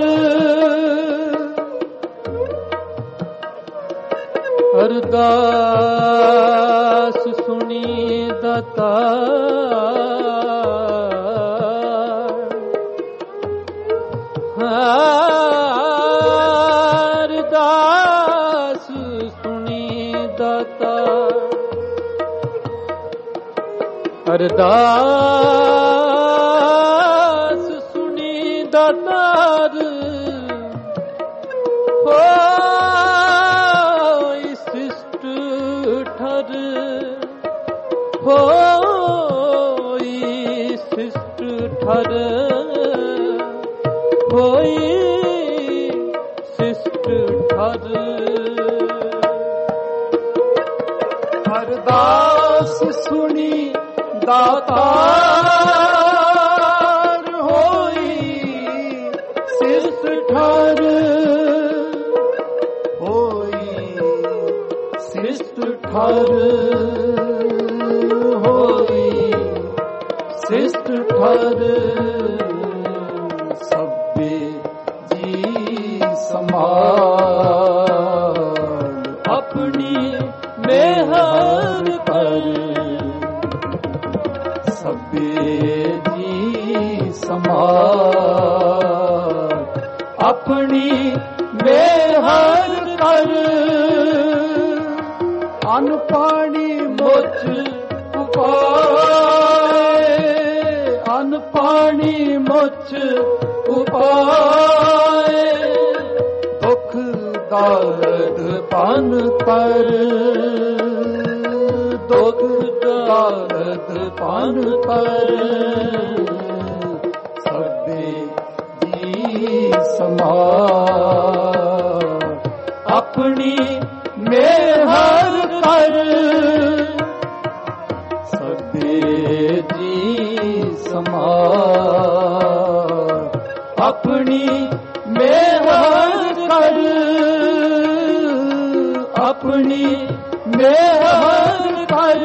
ਅਰਦਾਸ ਸੁਣੀ ਦਾਤਾਰ, ਅਰਦਾਸ ਸੁਣੀ ਦਾਤਾਰ, ਅਰਦਾਸ ਸੁਣੀ ਦਾਤਾਰ, ਹੋਈ ਸਿਸ਼ਟ ਠਰ, ਹੋਈ ਸਿਸ਼ਟ ਠਰ, ਹੋਈ ਸਿਸ਼ਟ ਠਰ। ਅਰਦਾਸ ਸੁਣੀ ਦਾਤਾਰ, ਹੋਈ ਸਿਸ਼ਟ ਠਰ, ਹੋਈ ਸਿਸ਼ਟ ਠਰ, ਹੋਈ ਸਿਸ਼ਟ ਠਰ। ਸਭੇ ਜੀ ਸਮਾਲ ਆਪਣੀ ਮਿਹਰ ਕਰ, ਸਭੇ ਜੀ ਸਮਾਲ ਆਪਣੀ ਮਿਹਰ ਕਰ। ਅੰਨ ਪਾਣੀ ਮੁੱਚ ਉਪਾਏ, ਅੰਨ ਪਾਣੀ ਮੁੱਚ ਉਪਾਏ, ਦੁੱਖ ਦਰਦ ਪਨ ਕਰ, ਦੁੱਖ ਦਰਦ ਪਨ ਕਰ। ਸਭੇ ਜੀ ਸਮਾਲ ਆਪਣੀ ਮਿਹਰ ਕਰ, ਸਭੇ ਜੀ ਸਮਾਲ ਆਪਣੀ ਮਿਹਰ ਕਰ, ਆਪਣੀ ਮਿਹਰ ਕਰ।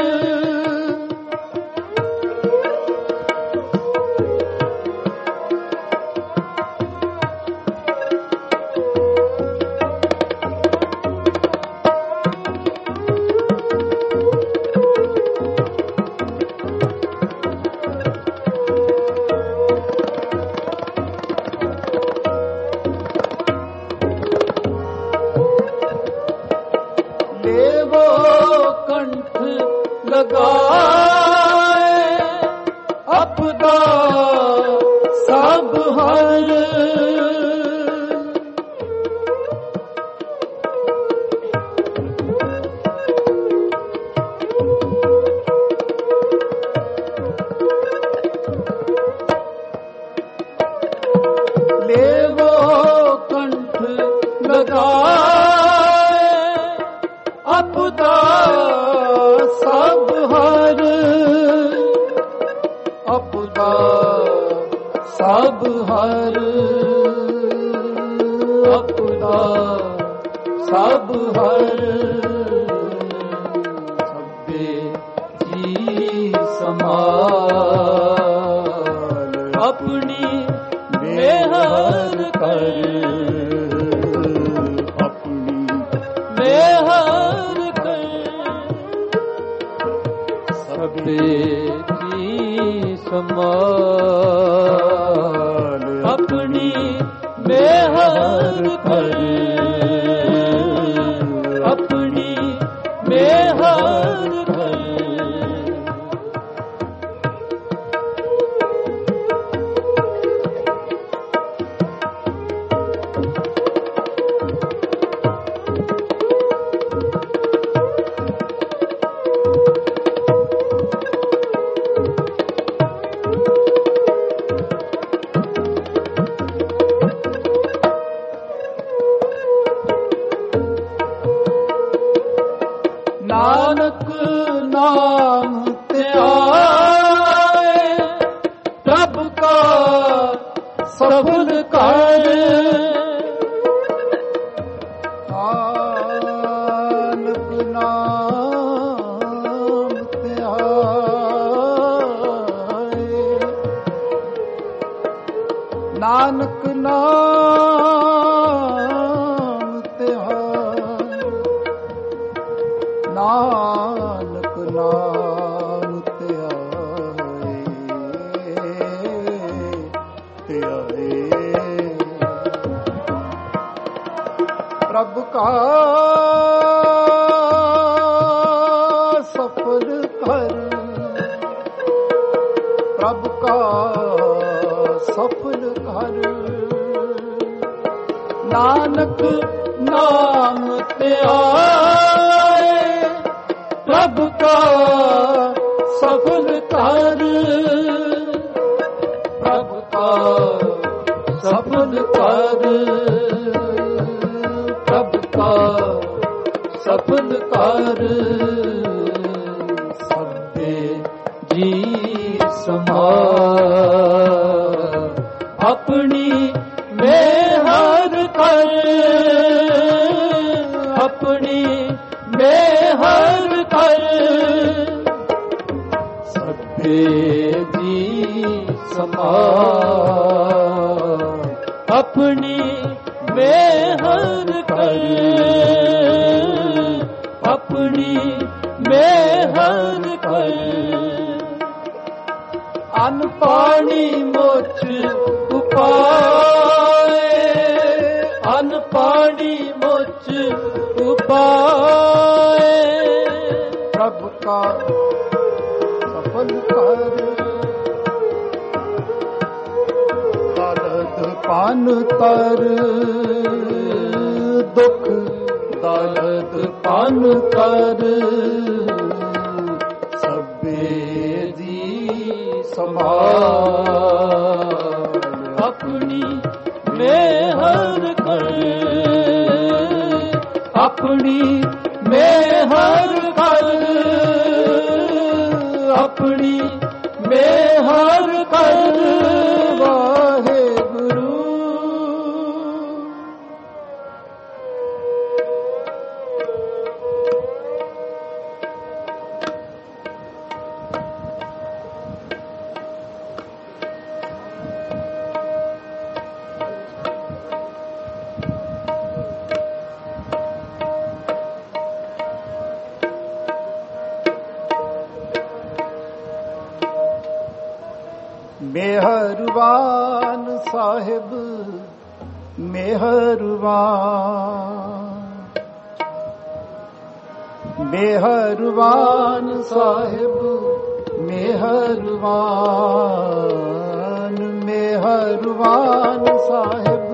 ਦੇਵੋ ਕੰਠ ਲਗਾਏ, ਆਪਦਾ ਸਭ ਹਰ, ਦੇਵੋ ਕੰਠ ਲਗਾਏ, ਆਪਦਾ ਸਭ ਹਰ, ਆਪਦਾ ਸਭ ਹਰ, ਆਪਦਾ ਸਭ ਹਰ। ਸਭੇ ਜੀ ਸਮਾਲ ਆਪਣੀ ਮਿਹਰ ਕਰ, ਆਪਣੀ ਮਿਹਰ ਕਰ। ਸਭੇ ਜੀ ਸਮਾਲ ਆਪਣੀ ਮਿਹਰ ਕਰ, ਆਪਣੀ ਮਿਹਰ ਕਰ। ਨਾਨਕ ਨਾਮ ਧਿਆਏ, ਪ੍ਰਭ ਕਾ ਸਬਦ ਕਰ। ਨਾਨਕ ਨਾਮ ਧਿਆਏ, ਨਾਨਕ ਨਾਮ ਧਿਆਏ, ਨਾਨਕ ਨਾਮ ਧਿਆਏ, ਧਿਆਏ। ਪ੍ਰਭ ਕਾ ਸਫਲ ਕਰ, ਪ੍ਰਭ ਕਾ ਸਫਲ ਕਰ, ਨਾਨਕ ਨਾਮ ਧਿਆਏ, ਪ੍ਰਭ ਕਾ ਸਫਲ ਕਰ, ਪ੍ਰਭ ਕਾ ਸਫਲ ਕਰ, ਪ੍ਰਭ ਕਾ ਸਫਲ ਕਰ। ਸਭੇ ਜੀ ਸਮਾਰ ਆਪਣੀ ਮਿਹਰ ਕਰ, ਆਪਣੀ ਮਿਹਰ ਕਰ। ਸਭੇ ਜੀ ਸਮਾਰ ਆਪਣੀ ਮਿਹਰ ਕਰ, ਆਪਣੀ ਮਿਹਰ ਕਰ। ਅਨ ਪਾਣੀ ਮੁਝ ਉਪਾਏ, ਅਨ ਪਾਣੀ ਮੁਝ ਉਪਾਏ, ਪ੍ਰਭ ਕਾ ਸਫਲ ਕਰ। ਦਲਦ ਪਾਨ ਤਰ ਦੁਖ, ਦਲਦ ਪਾਨ ਤਰ। ਸਭੇ ਜੀ ਸੰਭਾਲ ਆਪਣੀ ਮਿਹਰ ਕਰ, ਆਪਣੀ ਮਿਹਰ ਕਰ, ਆਪਣੀ ਮਿਹਰ ਕਰ। ਵਾਹਿਗੁਰੂ ਮਿਹਰਬਾਨ ਸਾਹਿਬ, ਮਿਹਰਬਾਨ, ਮਿਹਰਬਾਨ ਸਾਹਿਬ, ਮਿਹਰਬਾਨ, ਮਿਹਰਬਾਨ ਸਾਹਿਬ,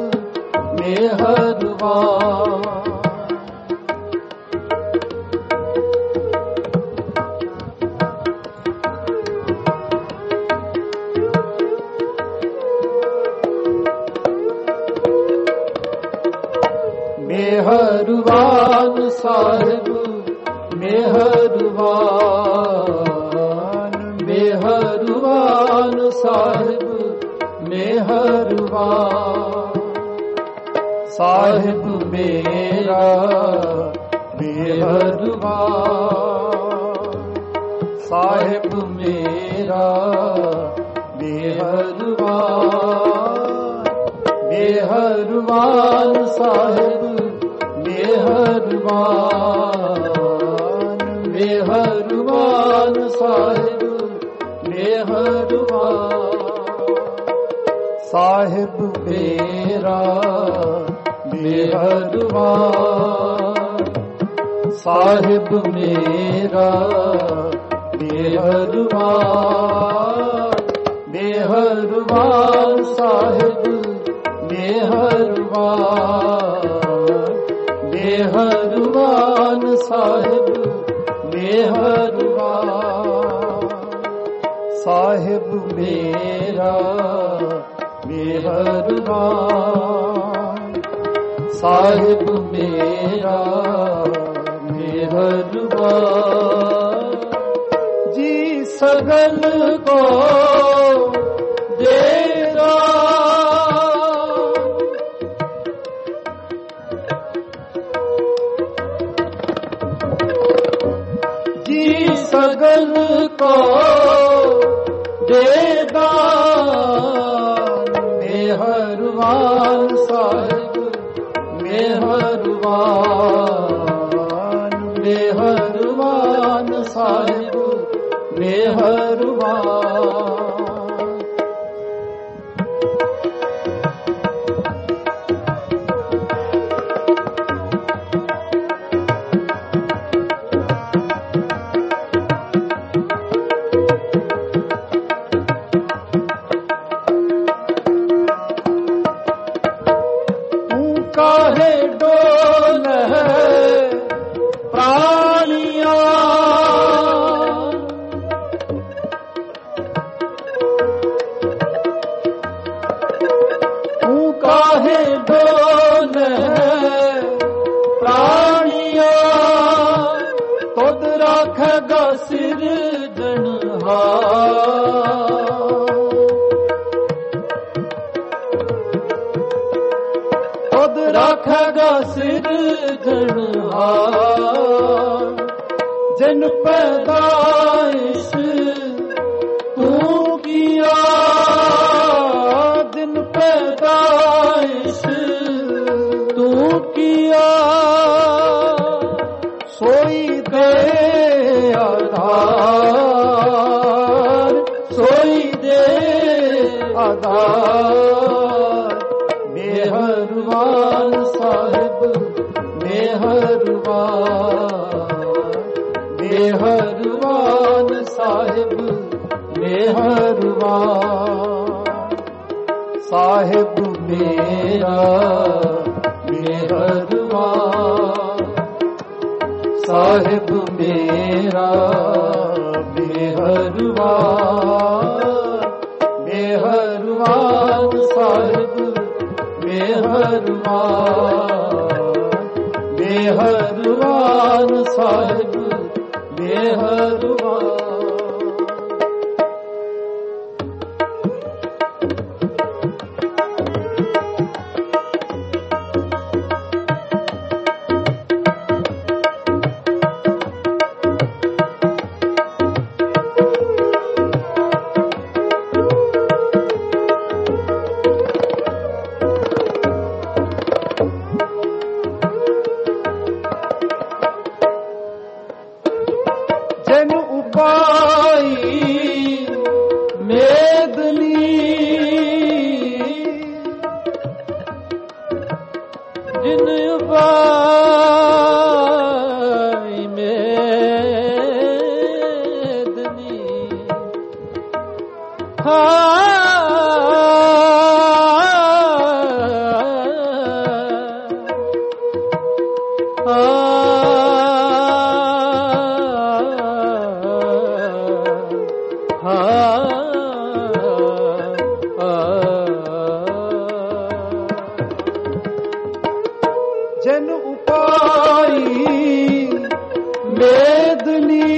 ਮਿਹਰਬਾਨ। ਮਿਹਰਬਾਨ ਸਾਹਿਬ, ਮਿਹਰਬਾਨ, ਮਿਹਰਬਾਨ ਸਾਹਿਬ, ਮਿਹਰਬਾਨ। ਸਾਹਿਬ ਮੇਰਾ ਮਿਹਰਬਾਨ, ਸਾਹਿਬ ਮੇਰਾ ਮਿਹਰਬਾਨ, ਮਿਹਰਬਾਨ ਸਾਹਿਬ, ਮਿਹਰਬਾਨ, ਮਿਹਰਬਾਨ ਸਾਹਿਬ, ਮਿਹਰਬਾਨ। ਸਾਹਿਬ ਮੇਰਾ ਮਿਹਰਬਾਨ, ਸਾਹਿਬ ਮੇਰਾ ਮਿਹਰਬਾਨ, ਮਿਹਰਬਾਨ ਸਾਹਿਬ, ਮਿਹਰਬਾਨ, ਮਿਹਰਬਾਨ ਸਾਹਿਬ, ਮਿਹਰਬਾਨ। ਸਾਹਿਬ ਮੇਰਾ ਮਿਹਰਬਾਨ, ਸਾਹਿਬ ਮੇਰਾ ਮਿਹਰਬਾਨ। ਜੀ ਸਗਲ ਕੋ ਦੇਗਾ, ਜੀ ਸਗਲ ਕੋ ਦੇਦਾਨ ਮਿਹਰਬਾਨ ਸਾਹਿਬ ਮਿਹਰਬਾਨ ਮਿਹਰਬਾਨ ਸਾਹਿਬ ਮਿਹਰਬਾਨ। ਕਾਹੇ ਡੋਲ ਪ੍ਰਾਣੀਆਂ ਤੂੰ ਕਾਹੇ ਡੋਲ ਪ੍ਰਾਣੀਆਂ ਤੁਧ ਰੱਖੇਗਾ ਸਿਰਜਣਹਾਰ। ਤੁਧ ਰੱਖੇਗਾ ਸਿਰਜਣਹਾਰ ਜਿਨ ਪੈਦਾਇਸ਼ ਤੂੰ ਕੀਆ ਜਿਨ ਪੈਦਾਇਸ਼ ਤੂੰ ਕੀਆ ਸੋਈ ਦੇ ਆਧਾਰ ਸੋਈ ਦੇ ਆਧਾਰ। ਮਿਹਰਬਾਨ ਸਾਹਿਬ ਮਿਹਰਬਾਨ ਮਿਹਰਬਾਨ ਸਾਹਿਬ ਮਿਹਰਬਾਨ। ਸਾਹਿਬ ਮੇਰਾ ਮਿਹਰਬਾਨ ਸਾਹਿਬ ਮੇਰਾ ਮਿਹਰਬਾਨ ਮਿਹਰਬਾਨ ਸਾਹਿਬ ਮਿਹਰਬਾਨ ਮਿਹਰਬਾਨ ਸਾਹਿਬ ਮਿਹਰਬਾਨ। ਜਿਨ ਉਪਾਈ ਮੇਦਨੀ ਜਿਨ ਉਪਾਈ ਮੇਦਨੀ ਹਾਂ ਜਿਨ ਉਪਾਈ ਮੇਦਨੀ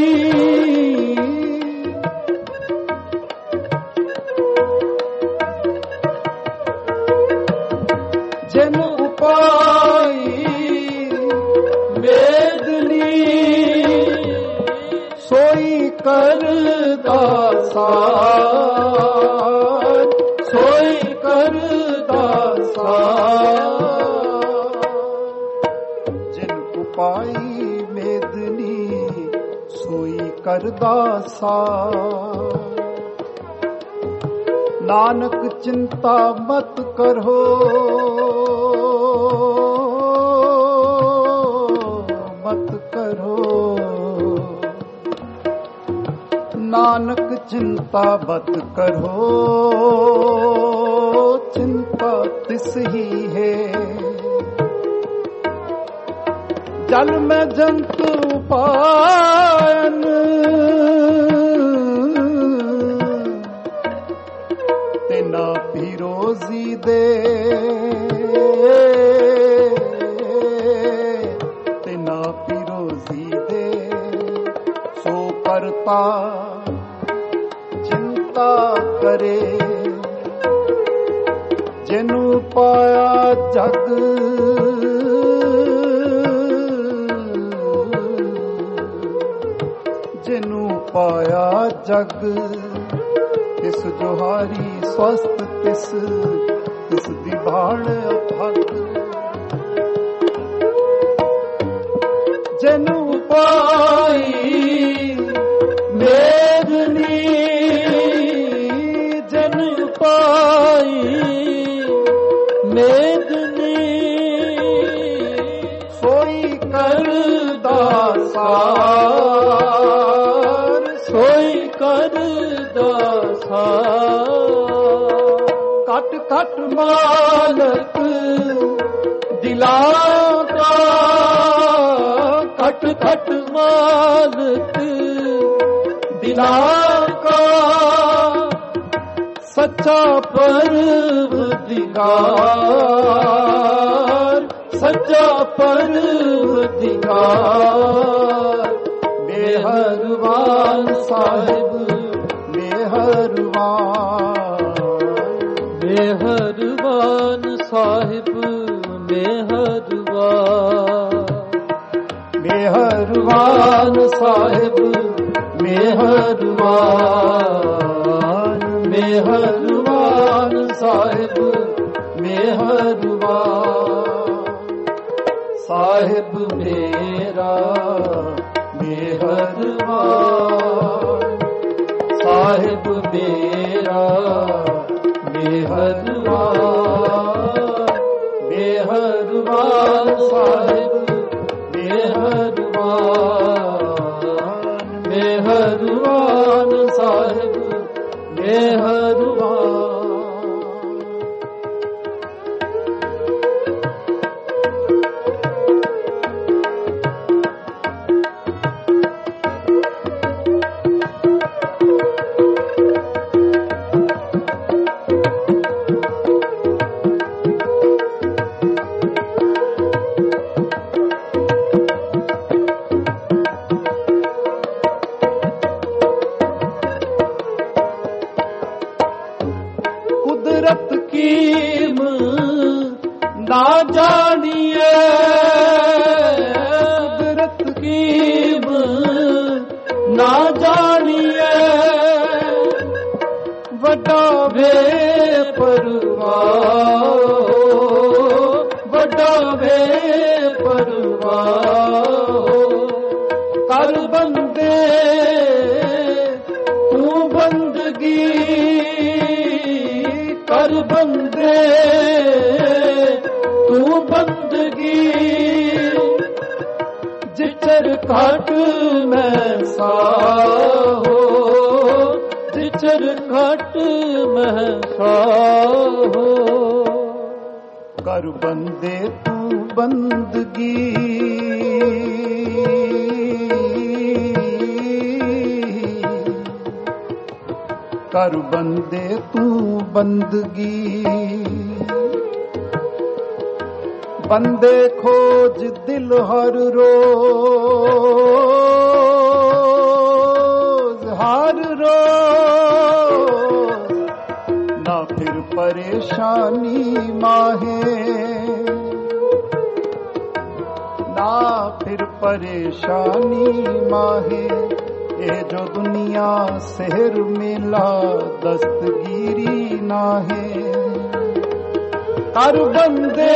ਜਿਨ ਉਪਾਈ ਮੇਦਨੀ ਸੋਈ ਕਰਦਾ ਸਾਰ ਸੋਈ ਕਰਦਾ ਸਾਰ। ਜਿਨ ਉਪਾਈ ਮੇਦਨੀ ਸੋਈ ਕਰਦਾ ਸਾਰ। ਨਾਨਕ ਚਿੰਤਾ ਮਤ ਕਰੋ ਮਤ ਕਰੋ ਨਾਨਕ ਚਿੰਤਾ ਮਤ ਕਰੋ ਚਿੰਤਾ ਤਿਸ ਹੀ ਹੈ। ਜਲ ਮੈਂ ਜੰਤੂ ਪਾਇਨ ਤਿਨਾ ਪੀਰੋਜ਼ੀ ਦੇ ਤਿਨਾ ਪੀਰੋਜ਼ੀ ਦੇ ਸੋ ਕਰਤਾ ਚਿੰਤਾ ਕਰੇ। ਜਿਨੂ ਪਾਇਆ ਜਗ ਜਿਨੂ ਪਾਇਆ ਜਗ ਤਿਸ ਜੋਹਾਰੀ ਸਵਸਤ ਤਿਸ ਤਿਸ ਦੀ ਬਾਣ ਅਭਗ ਜਨੂ ਪਾਈ ਮੇਦਨੀ ਜਨੂ ਪਾਈ ਮੇਦਨੀ ਸੋਈ ਕਰਦਾ ਸਾਰ ਸੋਈ ਕਰਦਾ ਸਾਰ ਘਟ ਘਟ ਮਾਲਕ ਦਿਲਾਂ ਦਾ ਘਟ ਘਟ ਮਾਲਕ ਦਿਲਾਂ ਕਾ ਸੱਚਾ ਪਰਵਦਿਗਾਰ ਸੱਚਾ ਪਰਵਦਿਗਾਰ ਮਿਹਰਬਾਨ ਸਾਹਿਬ ਮਿਹਰਬਾਨ ਮਿਹਰਬਾਨ ਸਾਹਿਬ ਮਿਹਰਬਾਨ ਮਿਹਰਬਾਨ ਸਾਹਿਬ ਮਿਹਰਬਾਨ ਮਿਹਰਬਾਨ ਸਾਹਿਬ ਮਿਹਰਬਾਨ ਸਾਹਿਬ ਮੇਰਾ ਮਿਹਰਬਾਨ ਸਾਹਿਬ ਮੇਰਾ ਮਿਹਰਬਾਨ ਮਿਹਰਬਾਨ ਸਾਹਿਬ ਮਿਹਰਬਾਨ ਮਿਹਰਬਾਨ ਸਾਹਿਬ ਮਿਹਰਬਾਨ ਕੁਦਰਤ ਕੀਮ ਨਾ ਜਾਣੀਏ ਕੁਦਰਤ ਕੀਮ ਨਾ ਜਾਣੀਏ ਵੱਡਾ ਵੇ ਪਰਵਾਹ ਵੱਡਾ ਵੇ ਪਰਵਾਹ ਕਰ ਬੰਦੇ ਤੂੰ ਬੰਦਗੀ ਕਰ ਬੰਦੇ ਤੂੰ ਬੰਦਗੀ ਜਿਚਰ ਘਟ ਮੈਂ ਸਾਹੋ ਜਿਚਰ ਘਟ ਮੈਂ ਸਾਹੋ ਕਰ ਬੰਦੇ ਤੂੰ ਬੰਦਗੀ ਕਰ ਬੰਦੇ ਤੂੰ ਬੰਦਗੀ ਬੰਦੇ ਖੋਜ ਦਿਲ ਹਰ ਰੋਜ਼ ਹਰ ਰੋਜ਼ ਨਾ ਫਿਰ ਪਰੇਸ਼ਾਨੀ ਮਾਹੇ ਨਾ ਫਿਰ ਪਰੇਸ਼ਾਨੀ ਮਾਹੇ ਇਹ ਜੋ ਦੁਨੀਆ ਸਹਿਰ ਮੇਲਾ ਦਸਤਗੀਰੀ ਨਾਹੇ ਕਰ ਬੰਦੇ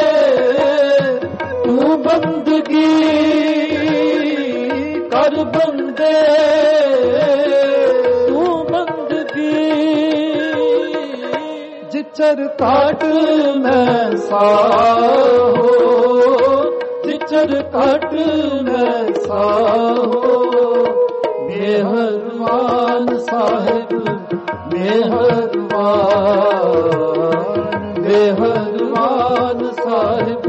ਤੂੰ ਬੰਦਗੀ ਕਰ ਬੰਦੇ ਤੂੰ ਬੰਦਗੀ ਜਿਚਰ ਘਟ ਮੈਂ ਸਾਹੋ ਜਿਚਰ ਘਟ ਮੈਂ ਸਾਹੋ ਮਿਹਰਬਾਨ ਸਾਹਿਬ ਮਿਹਰਬਾਨ ਮਿਹਰਬਾਨ ਸਾਹਿਬ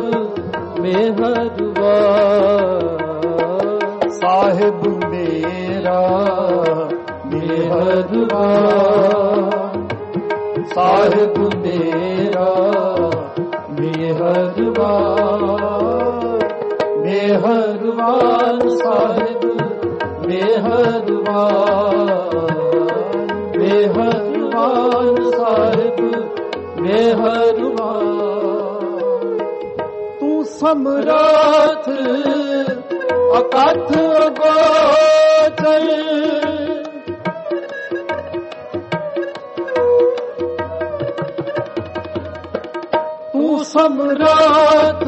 ਮਿਹਰਬਾਨ ਸਾਹਿਬ ਮੇਰਾ ਮਿਹਰਬਾਨ ਸਾਹਿਬ ਮੇਰਾ ਮਿਹਰਬਾਨ ਮਿਹਰਬਾਨ ਸਾਹਿਬ ਮਿਹਰਬਾਨ ਮਿਹਰਬਾਨ ਸਾਹਿਬ ਮਿਹਰਬਾਨ ਤੂੰ ਸਮਰਾਥ ਅਕਥ ਅਗੋਚਰ ਸਮਰਾਟ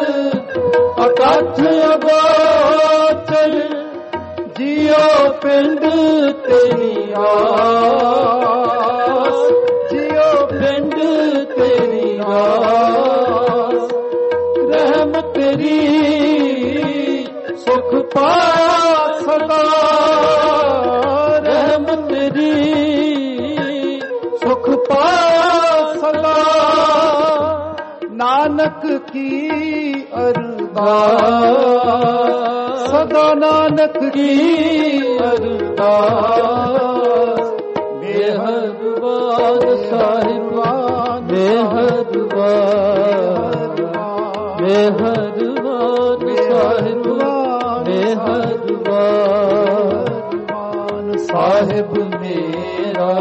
ਅਕਥ ਅਗੋਚਰ ਜਿਉ ਪਿੰਡ ਤੇਰੀ ਆਸ ਜਿਉ ਪਿੰਡ ਤੇਰੀ ਆਸ ਰਹਿਮ ਤੇਰੀ ਸੁਖ ਪਾ ਸਦਾ ਰਹਿਮ ਤੇਰੀ ਸੁਖ ਪਾ ਸਦਾ ਨਾਨਕ ਕੀ ਅਰਦਾਸ ਸਦਾ ਨਾਨਕ ਕੀ ਅਰਦਾਸ ਮਿਹਰਬਾਨ ਸਾਹਿਬਾਨ ਮਿਹਰਬਾਨ ਮਿਹਰਬਾਨ ਸਾਹਿਬਾਨ ਮਿਹਰਬਾਨ ਸਾਹਿਬ ਮੇਰਾ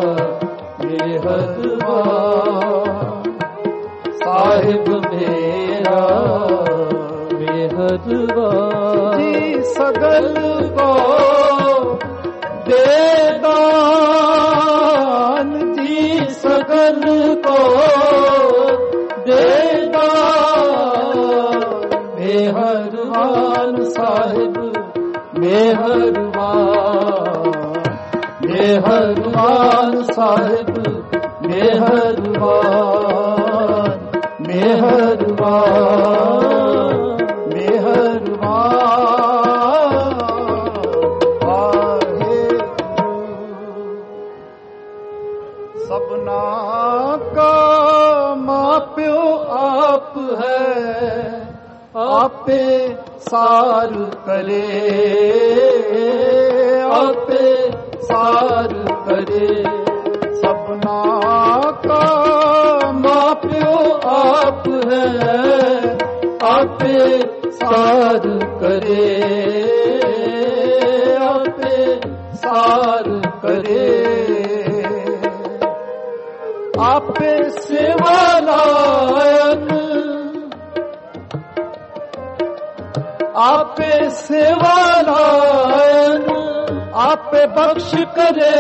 ਮਿਹਰਬਾਨ ਸਾਹਿਬ ਮੇਰਾ ਮਿਹਰਬਾਨ ਜੀ ਸਗਲ ਕੋ ਦੇ ਦਾਨ ਜੀ ਸਗਲ ਕੋ ਦੇ ਦਾਨ ਮਿਹਰਬਾਨ ਸਾਹਿਬ ਮਿਹਰਬਾਨ ਮਿਹਰਬਾਨ ਸਾਹਿਬ ਮਿਹਰਬਾਨ ਮਿਹਰਬਾਨ ਮਿਹਰਬਾਨ ਵਾਹਿਗੁਰੂ ਸਭਨਾ ਕਾ ਮਾਪਿਓ ਆਪ ਹੈ ਆਪੇ ਸਾਰ ਕਰੇ ਆਪੇ ਸਾਰ ਕਰੇ ਸਭਨਾ ਕਾ ਮਾਪਿਓ ਆਪ ਹੈ ਆਪੇ ਸਾਰ ਕਰੇ ਆਪੇ ਸਾਰ ਕਰੇ ਆਪੇ ਸੇਵਾ ਲਾਇਨ ਆਪੇ ਸੇਵਾ ਲਾਇਨ ਆਪੇ ਬਖਸ਼ ਕਰੇ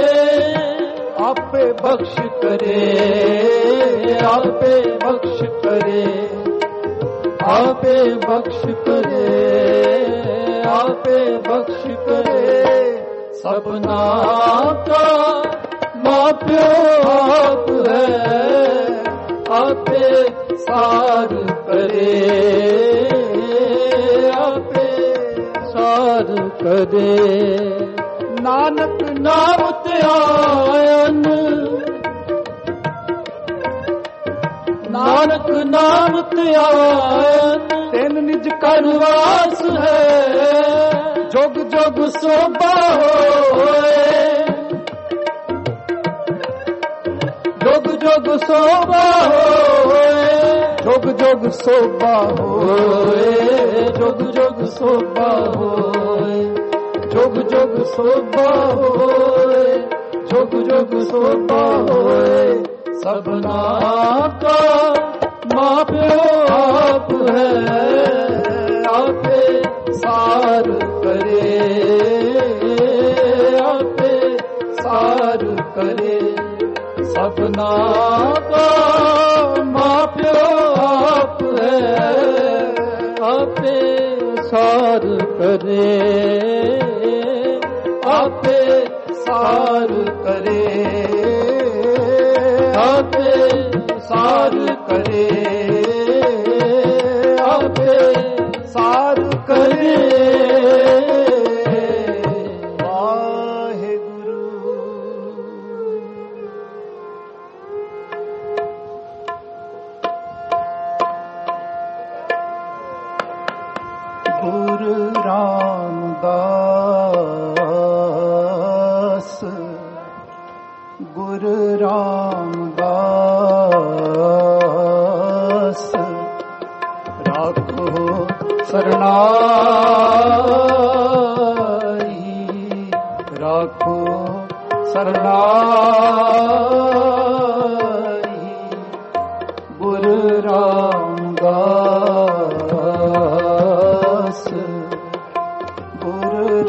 ਆਪੇ ਬਖਸ਼ ਕਰੇ ਆਪੇ ਬਖਸ਼ ਕਰੇ ਆਪੇ ਬਖਸ਼ ਕਰੇ ਆਪੇ ਬਖਸ਼ ਕਰੇ ਸਭਨਾ ਕਾ ਮਾਪਿਓ ਆਪ ਹੈ ਆਪੇ ਸਾਰ ਕਰੇ ਆਪੇ ਸਾਰ ਕਰੇ ਨਾਨਕ ਨਾਮ ਧਿਆਨ ਨਾਨਕ ਨਾਮ ਧਿਆਨ ਤਿਨ ਨਿਜ ਕਰ ਵਾਸ ਹੈ ਜੁਗ ਜੁਗ ਸੋਭਾ ਹੋਏ ਜੁਗ ਜੁਗ ਸੋਭਾ ਹੋਏ ਜੁਗ ਜੁਗ ਸੋਭਾ ਹੋਏ ਜੁਗ ਜੁਗ ਸੋਭਾ ਹੋਏ ਜੁਗ ਜੁਗ ਸੋਭਾ ਹੋਏ ਜੁਗ ਜੁਗ ਸੋਭਾ ਹੋਏ ਸਭਨਾ ਕਾ ਮਾਪਿਓ ਆਪ ਹੈ ਆਪੇ ਸਾਰ ਕਰੇ ਆਪੇ ਸਾਰ ਕਰੇ ਸਭਨਾ ਕਾ ਮਾਪਿਓ ਆਪ ਹੈ ਆਪੇ ਸਾਰ ਕਰੇ ਆਪੇ ਸਾਰ ਕਰੇ ਆਪੇ ਸਾਰ ਕਰੇ ਆਪੇ ਸਾਰ ਕਰੇ ਵਾਹਿਗੁਰੂ ਗੁਰੂ ਰਾਮਦਾਸ ਗੁਰੂ ਰਾਮਦਾਸ ਰਾਖੋ ਸਰਨਾਈ ਰਾਖੋ ਸਰਨਾਈ ਗੁਰੂ ਰਾਮਦਾਸ ਗੁਰੂ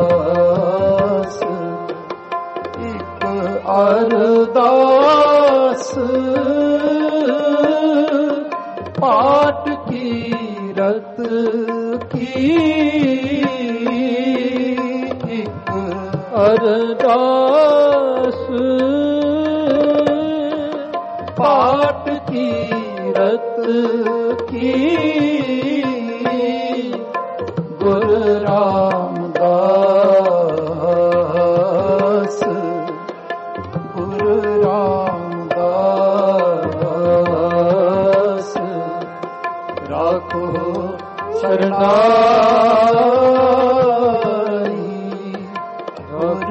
ਰਾਮਦਾਸ ਇੱਕ ਅਰਦਾਸ ਦਾਸ ਪਾਟ ਕੀਰਤ ਕੀ ਇੱਕ ਅਰਦਾਸ ਪਾਟ ਕੀਰਤ ਕੀ ਗੁਰ ਰਾਮਦਾਸ ਗੁਰ ਰਾਮਦਾਸ ਰਾਖੋ ਸਰਨਾਈ ਗੁਰ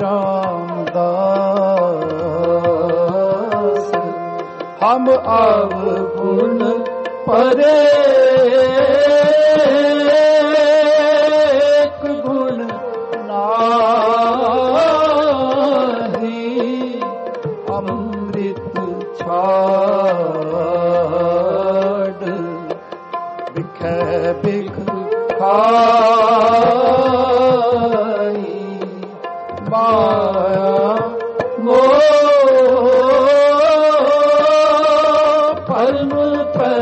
ਰਾਮਦਾਸ ਹਮ ਅਵਗੁਣ ਪਰੇ ਗੁਣ ਨਾਹੀ ਅੰਮ੍ਰਿਤ ਛਾੜ ਬਿਖੈ ਬਿਖ ਖਾਈ ਮਾਇਆ ਮੋਹ ਪਰਮ ਪੈ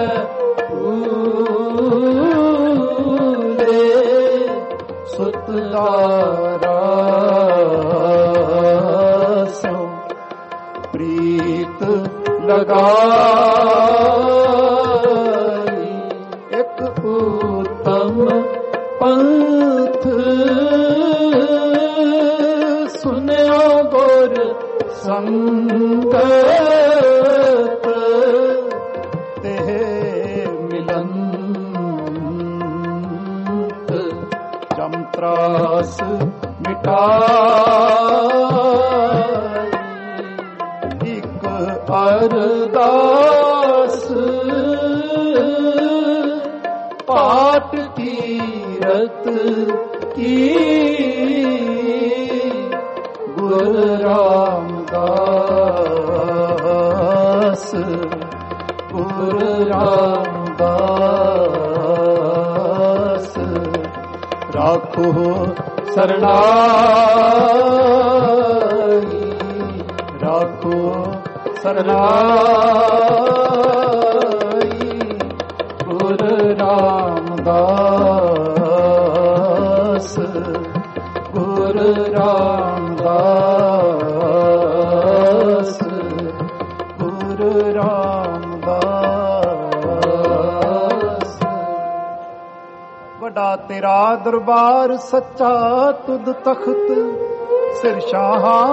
ਸੁਤਦਾਰਾ ਸੋ ਪ੍ਰੀਤ ਲਗਾਈ ਇੱਕ ਉਤਮ ਪੰਥ ਸੁਨਿਓ ਗੁਰ ਸੰਗਤ ਤੇ ਮਿਲੰਤ ਜਮਤਰਾਸ ਮਿਟਾਈ ਇੱਕ ਅਰਦਾਸ ਪਾਟ ਕੀਰਤ ਕੀ ਗੁਰ ਰਾਮਦਾਸ ਗੁਰ ਰਾਮਦਾਸ ਰਾਖੋ ਸਰਨਾਈ ਰਾਖੋ ਸਰਨਾਈ ਗੁਰ ਰਾਮਦਾਸ ਗੁਰ ਰਾਮਦਾਸ ਗੁਰ ਰਾਮਦਾਸ ਵੱਡਾ ਤੇਰਾ ਦਰਬਾਰ ਸੱਚਾ ਤੁਧ ਤਖਤ ਸਿਰ ਸ਼ਾਹਾਂ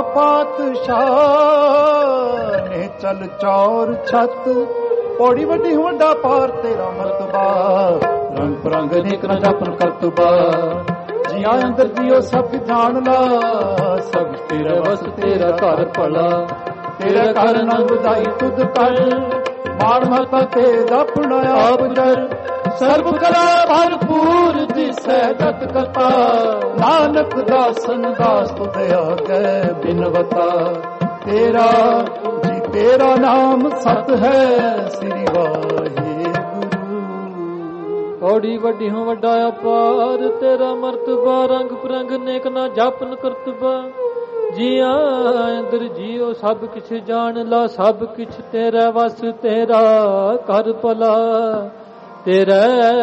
ਪਾਤਸ਼ਾਹ ਨੇ ਚਲ ਚੌਰ ਛੱਤ ਪੌੜੀ ਵੱਡੀ ਵੱਡਾ ਪਾਰ ਤੇਰਾ ਮਰਤਬਾ ਰੰਗ ਪ੍ਰੰਗ ਨੇਕ ਨਾ ਜਪਨ ਕਰਤਬਾ ਜੀਆਂ ਅੰਦਰ ਜੀਓ ਸਭ ਜਾਣ ਲਾ ਸਭ ਤੇਰਾ ਵਸ ਤੇਰਾ ਘਰ ਭਲਾ ਤੇਰਾ ਘਰ ਨਾ ਬੁਝਾਈ ਤੁਧ ਕਰ ਮਾਣ ਮਤਾ ਤੇ ਆਪਣਾ ਆਪ ਜਰ ਸਰਬ ਕਲਾ ਭਰਪੂਰ ਦਿਸੈ ਜਤ ਕਥਾ ਨਾਨਕ ਦਾਸਨ ਦਾਸ ਤੁਧ ਆਗੇ ਬਿਨਵਤਾ ਤੇਰਾ ਜੀ ਤੇਰਾ ਨਾਮ ਸਤ ਹੈ ਸ੍ਰੀ ਵਾਹਿਗੁਰੂ ਔੜੀ ਵੱਡੀ ਹੋ ਵੱਡਾ ਅਪਾਰ ਤੇਰਾ ਮਰਤਬਾ ਰੰਗ ਪ੍ਰੰਗ ਨੇਕ ਨਾ ਜਾਪਨ ਕਰਤਬਾ ਜੀਆਂ ਅੰਦਰ ਜੀਓ ਸਭ ਕਿਛ ਜਾਣ ਲਾ ਸਭ ਕਿਛ ਤੇਰਾ ਵਸ ਤੇਰਾ ਕਰ ਭਲਾ ਤੇਰੇ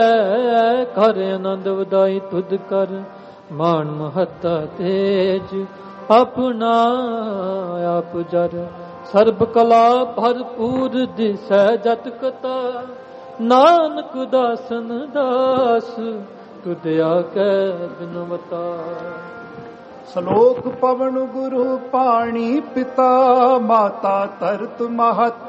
ਘਰ ਆਨੰਦ ਵਧਾਈ ਤੁਧ ਕਰ ਮਾਨ ਮਹੱਤਾ ਤੇਜ ਆਪਣਾ ਆਪ ਜਰ ਸਰਬ ਕਲਾ ਭਰਪੂਰ ਦਿਸੈ ਜਤ ਕਤਾ ਨਾਨਕ ਦਾਸਨ ਦਾਸ ਤੁਧ ਆਕੇ ਬਿਨਵਤਾ ਸ਼ਲੋਕ ਪਵਨ ਗੁਰੂ ਪਾਣੀ ਪਿਤਾ ਮਾਤਾ ਧਰਤ ਮਹਤ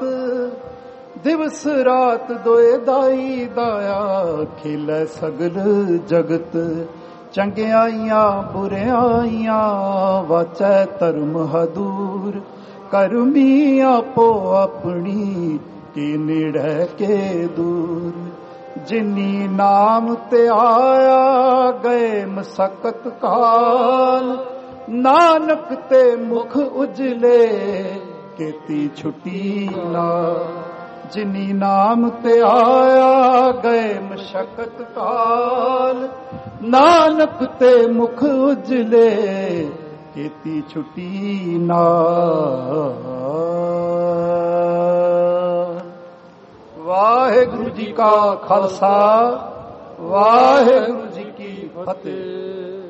ਦਿਵਸ ਰਾਤ ਦੋਏ ਦਾਈ ਦਾਇਆ ਖਿਲੇ ਸਗਲ ਜਗਤ ਚੰਗਿਆਈਆਂ ਬੁਰਿਆਈਆਂ ਵਾਚੈ ਧਰਮ ਹਦੂਰ ਕਰਮੀ ਆਪੋ ਆਪਣੀ ਕੀ ਨੇੜੇ ਕੇ ਦੂਰ ਜਿਨੀ ਨਾਮ ਤੇ ਆਇਆ ਗਏ ਮਸਕਤ ਕਾਲ ਨਾਨਕ ਤੇ ਮੁਖ ਉਜਲੇ ਕੀਤੀ ਛੁੱਟੀ ਨਾ ਜਿਨੀ ਨਾਮ ਤੇ ਆਇਆ ਗਏ ਮਸ਼ਕਤ ਕਾਲ ਨਾਨਕ ਤੇ ਮੁਖ ਉਜਲੇ ਕੀਤੀ ਛੁੱਟੀ ਨਾ ਵਾਹਿਗੁਰੂ ਜੀ ਕਾ ਖਾਲਸਾ, ਵਾਹਿਗੁਰੂ ਜੀ ਕੀ ਫਤਿਹ।